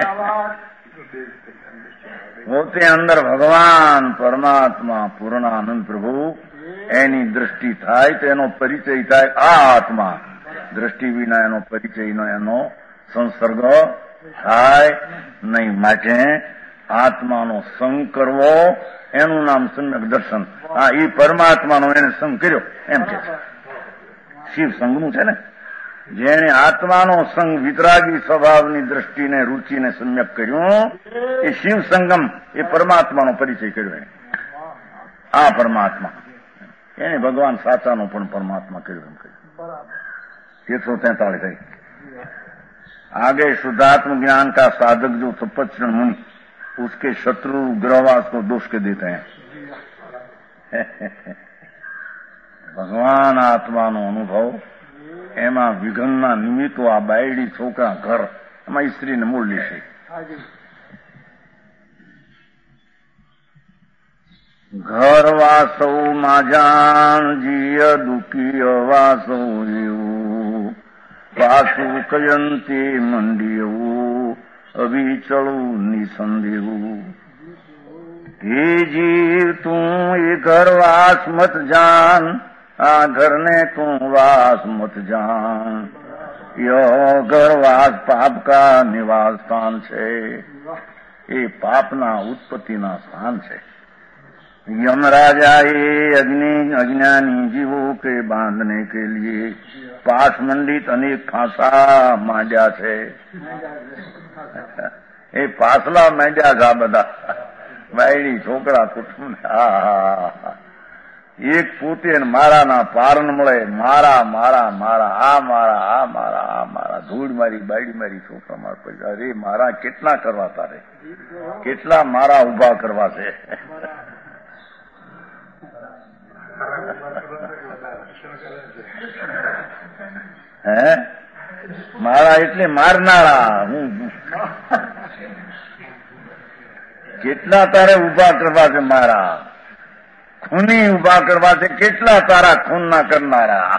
પોતે અંદર ભગવાન પરમાત્મા પૂર્ણાનંદ પ્રભુ, એની દ્રષ્ટિ થાય તો એનો પરિચય થાય આ આત્મા. દ્રષ્ટિ વિના એનો પરિચય એનો સંસર્ગ થાય નહીં. માટે આત્માનો સંગ કરવો એનું નામ સમ્યક દર્શન. હા, એ પરમાત્માનો એને સંગ કર્યો એમ કે છે. શિવ સંગનું છે ને, જેને આત્માનો સંગ વિતરાગી સ્વભાવની દ્રષ્ટિને રૂચિને સમ્યક કર્યું, એ શિવ સંગમ, એ પરમાત્માનો પરિચય કર્યો એને. આ પરમાત્મા એને ભગવાન સાચાનો પણ પરમાત્મા કર્યો એમ કહ્યું. 143 થઈ. आगे शुद्धात्म ज्ञान का साधक जो तपस्वी मुनि, उसके शत्रु ग्रहवास को दोष के देते हैं. ભગવાન આત્માનો અનુભવ, એમાં વિઘ્નના નિમિત્તો આ બાયડી છોકરા ઘર, એમાં સ્ત્રીને મૂળ લેશે. ઘર વાસૌ માજાન જીય દુઃખી વાસૌ એવું પાસુ કયંતે મંડિયું અવિચળું નિસંદેવું. હે જીવ તું એ ઘર વાસ મત જાન, આ ઘરને તું વાસ મત જાન. યો ઘર વાસ પાપ કા નિવાસ સ્થાન છે, એ પાપના ઉત્પત્તિના સ્થાન છે. यमराजा ये अज्ञानी जीवों के बांधने के लिए पास मंडित अनेक फांसा માંડ્યા છે. એ પાસલા માંડ્યા છે આ બધા બાયડી છોકરા કુટુંબ. એક પોતે મારાના પારણ મળે, મારા મારા મારા, આ મારા આ મારા આ મારા, ધૂળ મારી બાયડી મારી છોકરા મારા પૈસા, અરે મારા કેટલા કરવા તારે, કેટલા મારા ઉભા કરવા છે. હે મારા એટલે મારનારા, હું કેટલા તારે ઉભા કરવા છે, મારા ખૂની ઉભા કરવા છે, કેટલા તારા ખૂન ના કરનારા.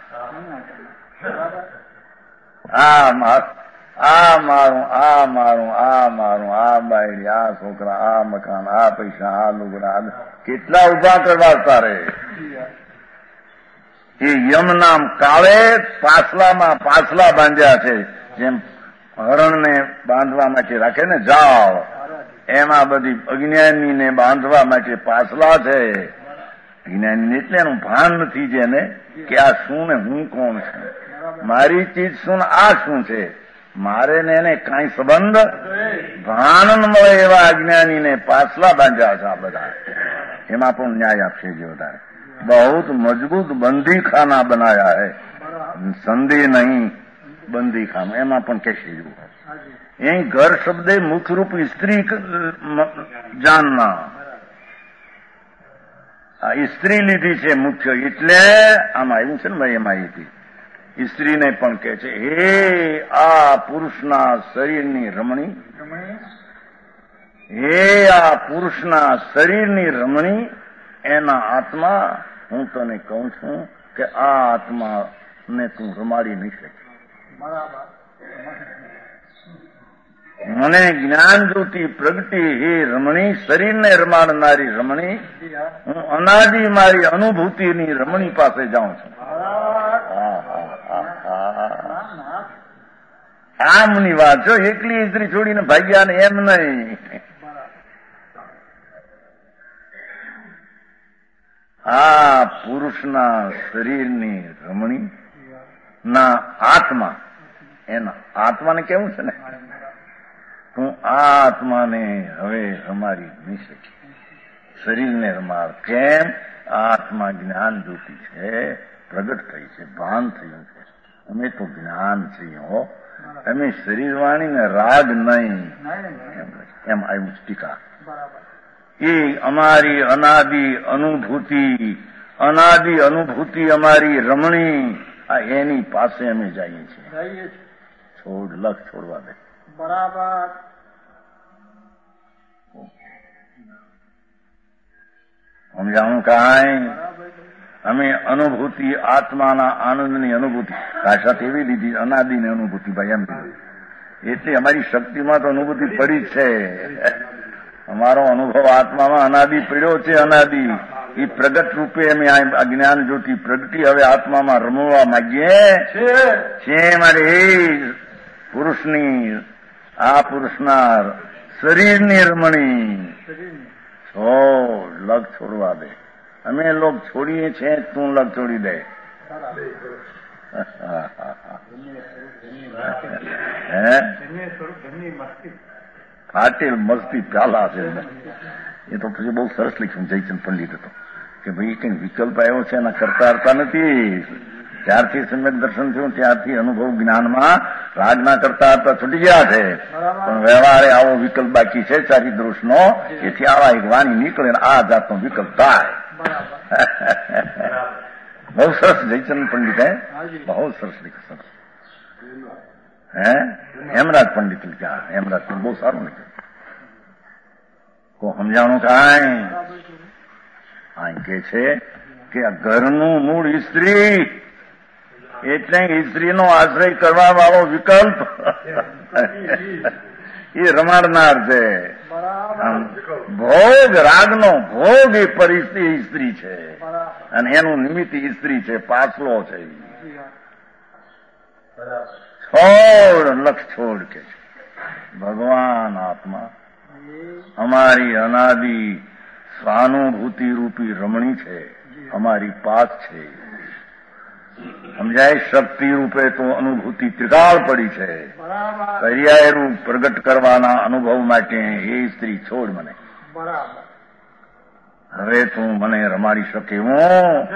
આ મારું આ મારું આ મારું, આ બાયડી, આ છોકરા, આ મકાન, આ પૈસા, આ લુગડા, કેટલા ઉભા કરવા તારે. એ યમનામ કાળે પાછલા બાંધ્યા છે, જેમ હરણને બાંધવા માટે રાખે ને જાળ, એમાં બધી અજ્ઞાનીને બાંધવા માટે પાછલા છે. અજ્ઞાની એટલે એનું ભાન નથી જેને કે આ શું ને હું કોણ છું, મારી ચીજ શું ને આ શું છે, મારે ને એને કાંઈ સંબંધ ભાન ન મળે એવા અજ્ઞાનીને પાછલા બાંધ્યા છે આ બધા. એમાં પણ ન્યાય આપશે જે વધારે. बहुत मजबूत बंदी खाना बनाया है, संदेह नहीं बंदी खाना. એમાં પણ કહેશે અહીં ઘર શબ્દે મુખ્ય રૂપ સ્ત્રી જાણના, આ સ્ત્રી લીધી છે મુખ્ય, એટલે આમાં આવ્યું છે ને ભાઈ, એમાં આવી સ્ત્રીને પણ કહે છે, હે આ પુરુષના શરીરની રમણી, હે આ પુરુષના શરીરની રમણી, એના આત્મા, હું તને કહું છું કે આ આત્મા ને તું રમાડી નહીં શકે. મને જ્ઞાન જ્યોતિ પ્રગટી હે રમણી, શરીરને રમાડનારી રમણી, હું અનાદિ મારી અનુભૂતિની રમણી પાસે જાઉં છું. આમની વાત જો, એકલી સ્ત્રી છોડીને ભાગ્યા ને એમ નહીં. આ પુરુષના શરીરની રમણી ના આત્મા, એના આત્માને કેવું છે ને, તું આ આત્માને હવે રમાડી નહીં શકી, શરીરને રમાડ. કેમ? આ આત્મા જ્ઞાન જ્યોતિ છે, પ્રગટ થઈ છે, ભાન થયું છે. અમે તો જ્ઞાન છીએ હો, અમે શરીરવાણીને રાગ નહીં, એમ આવ્યું ટીકા. એ અમારી અનાદિ અનુભૂતિ અમારી રમણી, આ એની પાસે અમે જઈએ છીએ. છોડ લખ છોડવા દે. બરાબર. સમજાવું કાંઈ? અમે અનુભૂતિ, આત્માના આનંદની અનુભૂતિ, ભાષા એવી લીધી, અનાદિની અનુભૂતિ ભાઈ એમ લીધી. એટલે અમારી શક્તિમાં તો અનુભૂતિ પડી જ છે. અમારો અનુભવ આત્મામાં અનાદિ પડ્યો છે. અનાદિ એ પ્રગટ રૂપે અમે જ્ઞાન જ્યોતિ પ્રગટી હવે આત્મામાં રમવા માંગીએ છે. મારે પુરુષની, આ પુરુષના શરીરની રમણી છોડ, લગ છોડવા દે. અમે લોક છોડીએ છીએ, તું લગ છોડી દે. પાટીલ મસ્તી પ્યાલા છે. એ તો પછી બહુ સરસ લખ્યું જયચંદ પંડિત હતો કે ભાઈ કઈ વિકલ્પ આવ્યો છે એના કરતા અર્થા નથી. ત્યારથી સમ્યક દર્શન થયું ત્યારથી અનુભવ જ્ઞાનમાં રાગના કરતા અર્થા છૂટી ગયા છે. પણ વ્યવહારે આવો વિકલ્પ બાકી છે ચારી દોષનો. એથી આવા એક વાણી નીકળે આ જાતનો વિકલ્પ થાય. બહુ સરસ જયચંદ પંડિત હે, બહુ સરસ લખ્યું. સરસ હેમરાજ પંડિત લખ્યા. હેમરાજ પણ બહુ સારું લખ્યું. કો સમજાણું કાંઈ? અહીં કે છે કે આ ઘરનું મૂળ સ્ત્રી, એટલે સ્ત્રીનો આશ્રય કરવા વાળો વિકલ્પ એ રમાડનાર છે. ભોગ, રાગનો ભોગ એ પરિસ્થિતિ સ્ત્રી છે અને એનું નિમિત્ત સ્ત્રી છે, પાછલો છે. છોડ, લક્ષ છોડ કે છે ભગવાન આત્મા અમારી અનાદિ સ્વાનુભૂતિ રૂપી રમણી છે, અમારી પાસ છે. સમજાય? શક્તિ રૂપે તો અનુભૂતિ ત્રિકાળ પડી છે. પર્યાય રૂપ પ્રગટ કરવાના અનુભવ માટે એ સ્ત્રી છોડ મને. હવે તું મને રમાડી શકે હું.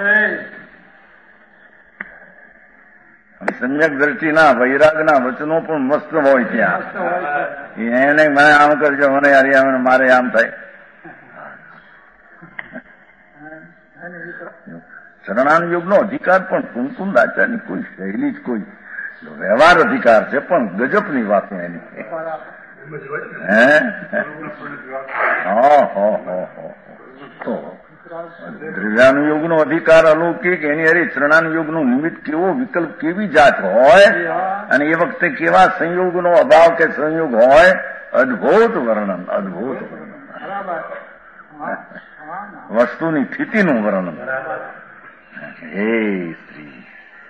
સમ્યક દ્રષ્ટિના વૈરાગના વચનો પણ મસ્ત હોય ત્યાં. એને મને આમ કરજો, મને યાર મારે આમ થાય. શરણાનુયોગનો અધિકાર પણ કુમકુંદ આચાર્યની કોઈ શૈલી જ કોઈ વ્યવહાર અધિકાર છે, પણ ગજબની વાતો એની. તો દ્રવ્યાનુયોગનો અધિકાર અલૌકિક, એની અરે શરણાનુયોગનું નિમિત્ત કેવો વિકલ્પ, કેવી જાત હોય, અને એ વખતે કેવા સંયોગનો અભાવ કે સંયોગ હોય. અદભુત વર્ણન, અદભુત વર્ણન, વસ્તુની સ્થિતિનું વર્ણન. હે સ્ત્રી,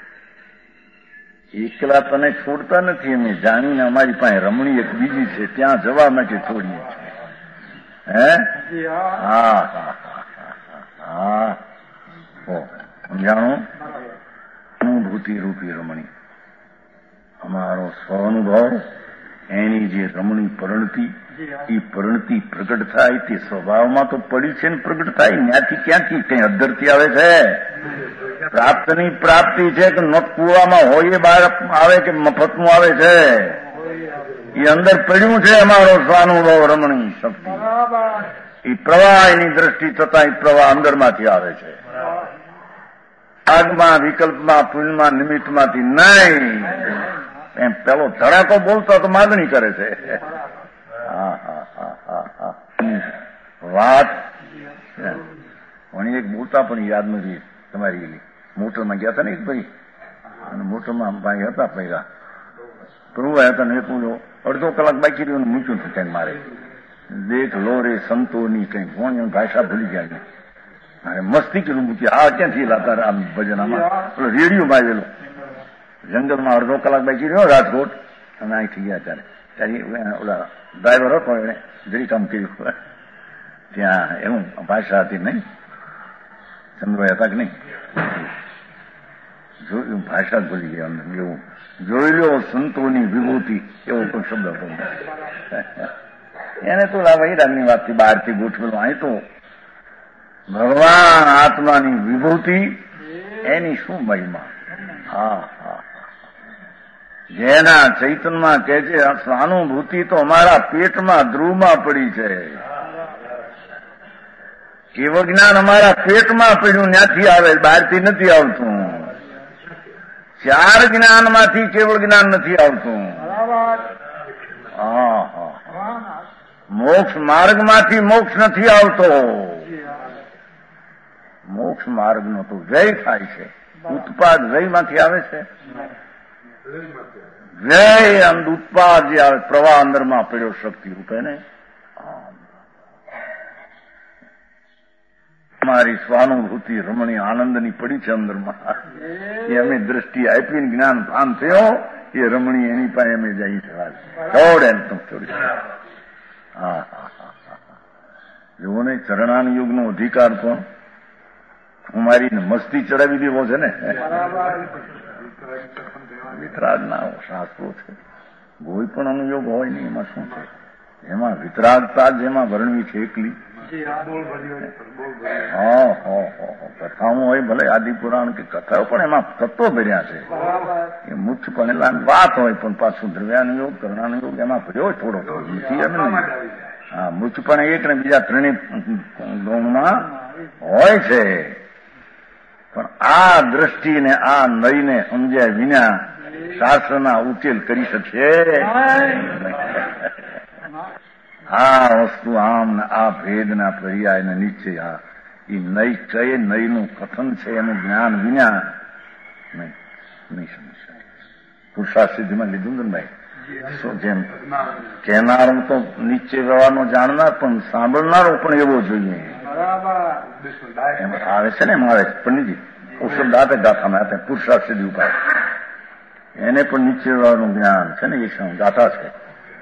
એકલા તને છોડતા નથી અમે, જાણીને અમારી પાસે રમણી એક બીજી છે, ત્યાં જવા માટે છોડીએ છીએ. હે હા હા હા, સમજાણું? અનુભૂતિ રૂપી રમણી, અમારો સ્વઅનુભવ, એની જે રમણી પરણતી, એ પરણતી પ્રગટ થાય તે સ્વભાવમાં તો પડી છે ને પ્રગટ થાય. ત્યાંથી ક્યાંથી કઈ અદ્ધરથી આવે છે? પ્રાપ્તની પ્રાપ્તિ છે કે નટકુવામાં હોય એ બહાર આવે કે મફતનું આવે છે? એ અંદર પડ્યું છે અમારો સ્વાનુભવ રમણી શક્તિ. એ પ્રવાહ એની દ્રષ્ટિ થતા એ પ્રવાહ અંદરમાંથી આવે છે, આગમાં, વિકલ્પમાં, પુણ્યમાં, નિમિત્તમાંથી નહીં. એમ પેલો ધડાકો બોલતો તો માગણી કરે છે. વાત એક બોલતા પણ યાદ નથી. તમારી મોટરમાં ગયા હતા ને એક ભાઈ, અને મોટરમાં ભાઈ હતા પહેલા પ્રભુ હતા ને, એક અડધો કલાક બાકી રહ્યું મૂક્યું હતું કંઈક મારે. દેખ લો રે સંતોની કંઈક કોણ ભાષા ભૂલી ગયા ને, મારે મસ્તી કર્યું મૂક્યું. આ ક્યાંથી લાતા આમ ભજનામાં પેલો રેડિયોમાં આવેલો, જંગલમાં અડધો કલાક બાકી રહ્યો રાજકોટ, અને અહીંથી ગયા ત્યારે ઓલા ડ્રાઈવર હતો, એને જરી કામ કર્યું ત્યાં. એવું ભાષા હતી નહીં, ચંદ્રભાઈ હતા કે નહીં, જોયું ભાષા જ ભૂલી ગયા. એવું જોઈ લો સંતોની વિભૂતિ, એવો કોઈ શબ્દ હતો. એને તો વૈરાગની વાતથી બહારથી ગોઠવેલું. અહીં તો ભગવાન આત્માની વિભૂતિ, એની શું મહિમા. હા હા, જેના ચૈતનમાં કહે છે સ્વાનુભૂતિ તો અમારા પેટમાં ધ્રુવમાં પડી છે. કેવળ જ્ઞાન અમારા પેટમાં પડ્યું, ત્યાંથી આવે, બહારથી નથી આવતું. ચાર જ્ઞાનમાંથી કેવળ જ્ઞાન નથી આવતું. મોક્ષ માર્ગમાંથી મોક્ષ નથી આવતો. મોક્ષ માર્ગનો તો વ્યય થાય છે. ઉત્પાદ વ્યયમાંથી આવે છે. વ્યય અને ઉત્પાદ જે આવે, પ્રવાહ અંદરમાં પડ્યો શક્તિ રૂપે ને. મારી સ્વાનુભૂતિ રમણી આનંદની પડી છે અંદરમાં. એ અમે દ્રષ્ટિ આપીને જ્ઞાન ભાન થયો, એ રમણી એની પાસે અમે જઈ છોડ એમ તો છોડી. હા હા હા, જુઓ ને, ચરણાનુયોગનો અધિકાર પણ હું મારી મસ્તી ચડાવી દેવો છે ને. વિતરાગના શાસ્ત્રો છે, કોઈ પણ અનુયોગ હોય નહીં, એમાં શું છે? એમાં વિતરાગતા જેમાં વર્ણવી છે એકલી. કથાઓ હોય ભલે આદિ પુરાણ કે કથાઓ, પણ એમાં તત્વો ભર્યા છે. એ મુખ્ય પણ વાત હોય, પણ પાછું દ્રવ્યાનુયોગ, કરણાનુયોગ એમાં ભર્યો થોડો નથી. હા, મુખ્ય પણ એક ને બીજા ત્રણેય ગૌણમાં હોય છે. પણ આ દ્રષ્ટિને, આ નયને સમજ્યા વિના શાસ્ત્રના ઉકેલ કરી શકશે. આ વસ્તુ આમ ને આ ભેદના પર્યાય ને નિશ્ચય, આ એ નય કઈ નયનું કથન છે એનું જ્ઞાન વિના નહીં સમજી શકે. પુરુષાર્થ સિદ્ધિમાં લીધું ને ભાઈ, શું જેમ કહેનારો તો નિશ્ચય વ્યવહારનો જાણનાર, પણ સાંભળનારો પણ એવો જોઈએ. એમ આવે છે ને, એમ આવે છે પંડિતજી ઔષધ દાતે ગાથામાં હતા પુરુષાર્થ સિદ્ધિ ઉપાય, એને પણ નિશ્ચય વ્યવહારનું જ્ઞાન છે ને, એ ગાથા છે.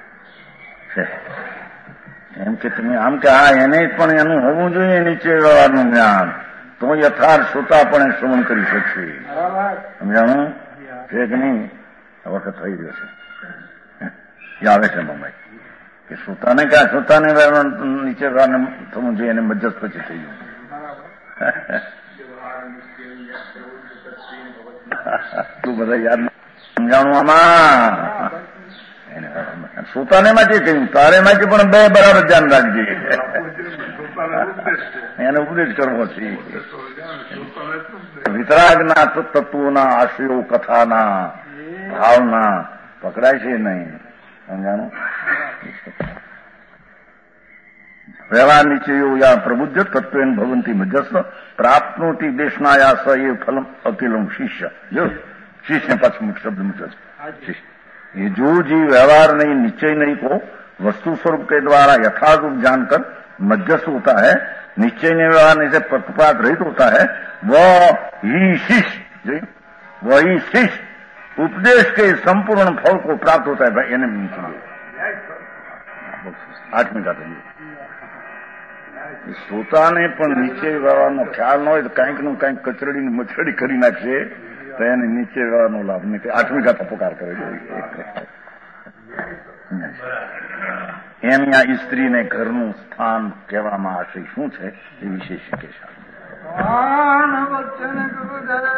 એમ કે તમે આમ કે હા, એને પણ એનું હોવું જોઈએ નિશ્ચય વ્યવહારનું જ્ઞાન, તો યથાર્થ શ્રોતાપણે શ્રવણ કરી શકશે. સમજાણું છે કે નહીં? વખત થઈ ગયો છે. એ આવે છે મમ્મી કે શ્રોતાને ક્યાં, શ્રોતાને નીચે થવું જોઈએ, એને મજ્જસ પછી થઈ ગયું. તું બધા યાદ સમજાણું આમાં સુતાને માંથી કહ્યું, તારે માંથી પણ બે બરાબર ધ્યાન રાખજે. એને ઉપદેશ કરવો છે. વિતરાગના તત્વોના આશયો, કથાના ભાવના પકડાય છે નહીં. સમજાણું? વ્યવહાર નિશ્ચયો યા પ્રબુદ્ધ તત્વેન ભવંતી મજસ્વ પ્રાપ્નોતિ દેશનાયા સ એ ફલમ અકેલમ શિષ્ય. જો शिष्य पास शब्द मुझे ये जो जीव व्यवहार नहीं, निश्चय नहीं को वस्तु स्वरूप के द्वारा यथार्थ रूप जानकर मध्यस्थ होता है, निश्चय ने व्यवहार नहीं से पक्षपात रहित होता है, वह ही शिष्य, वही शिष्य उपदेश के संपूर्ण फल को प्राप्त होता है. भाई એને આઠમી કાઢે શ્રોતાને પણ નિશ્ચય વ્યવહારનો ખ્યાલ ન હોય તો કંઈક નું કંઈક કચરડીની મચરડી કરી નાખશે તો એને નીચે વ્યવહારનો લાભ નહીં. આઠમી ગાથા પુકાર કરે એમ આ સ્ત્રીને ઘરનું સ્થાન કહેવામાં આશય શું છે એ વિશે શીખે છે.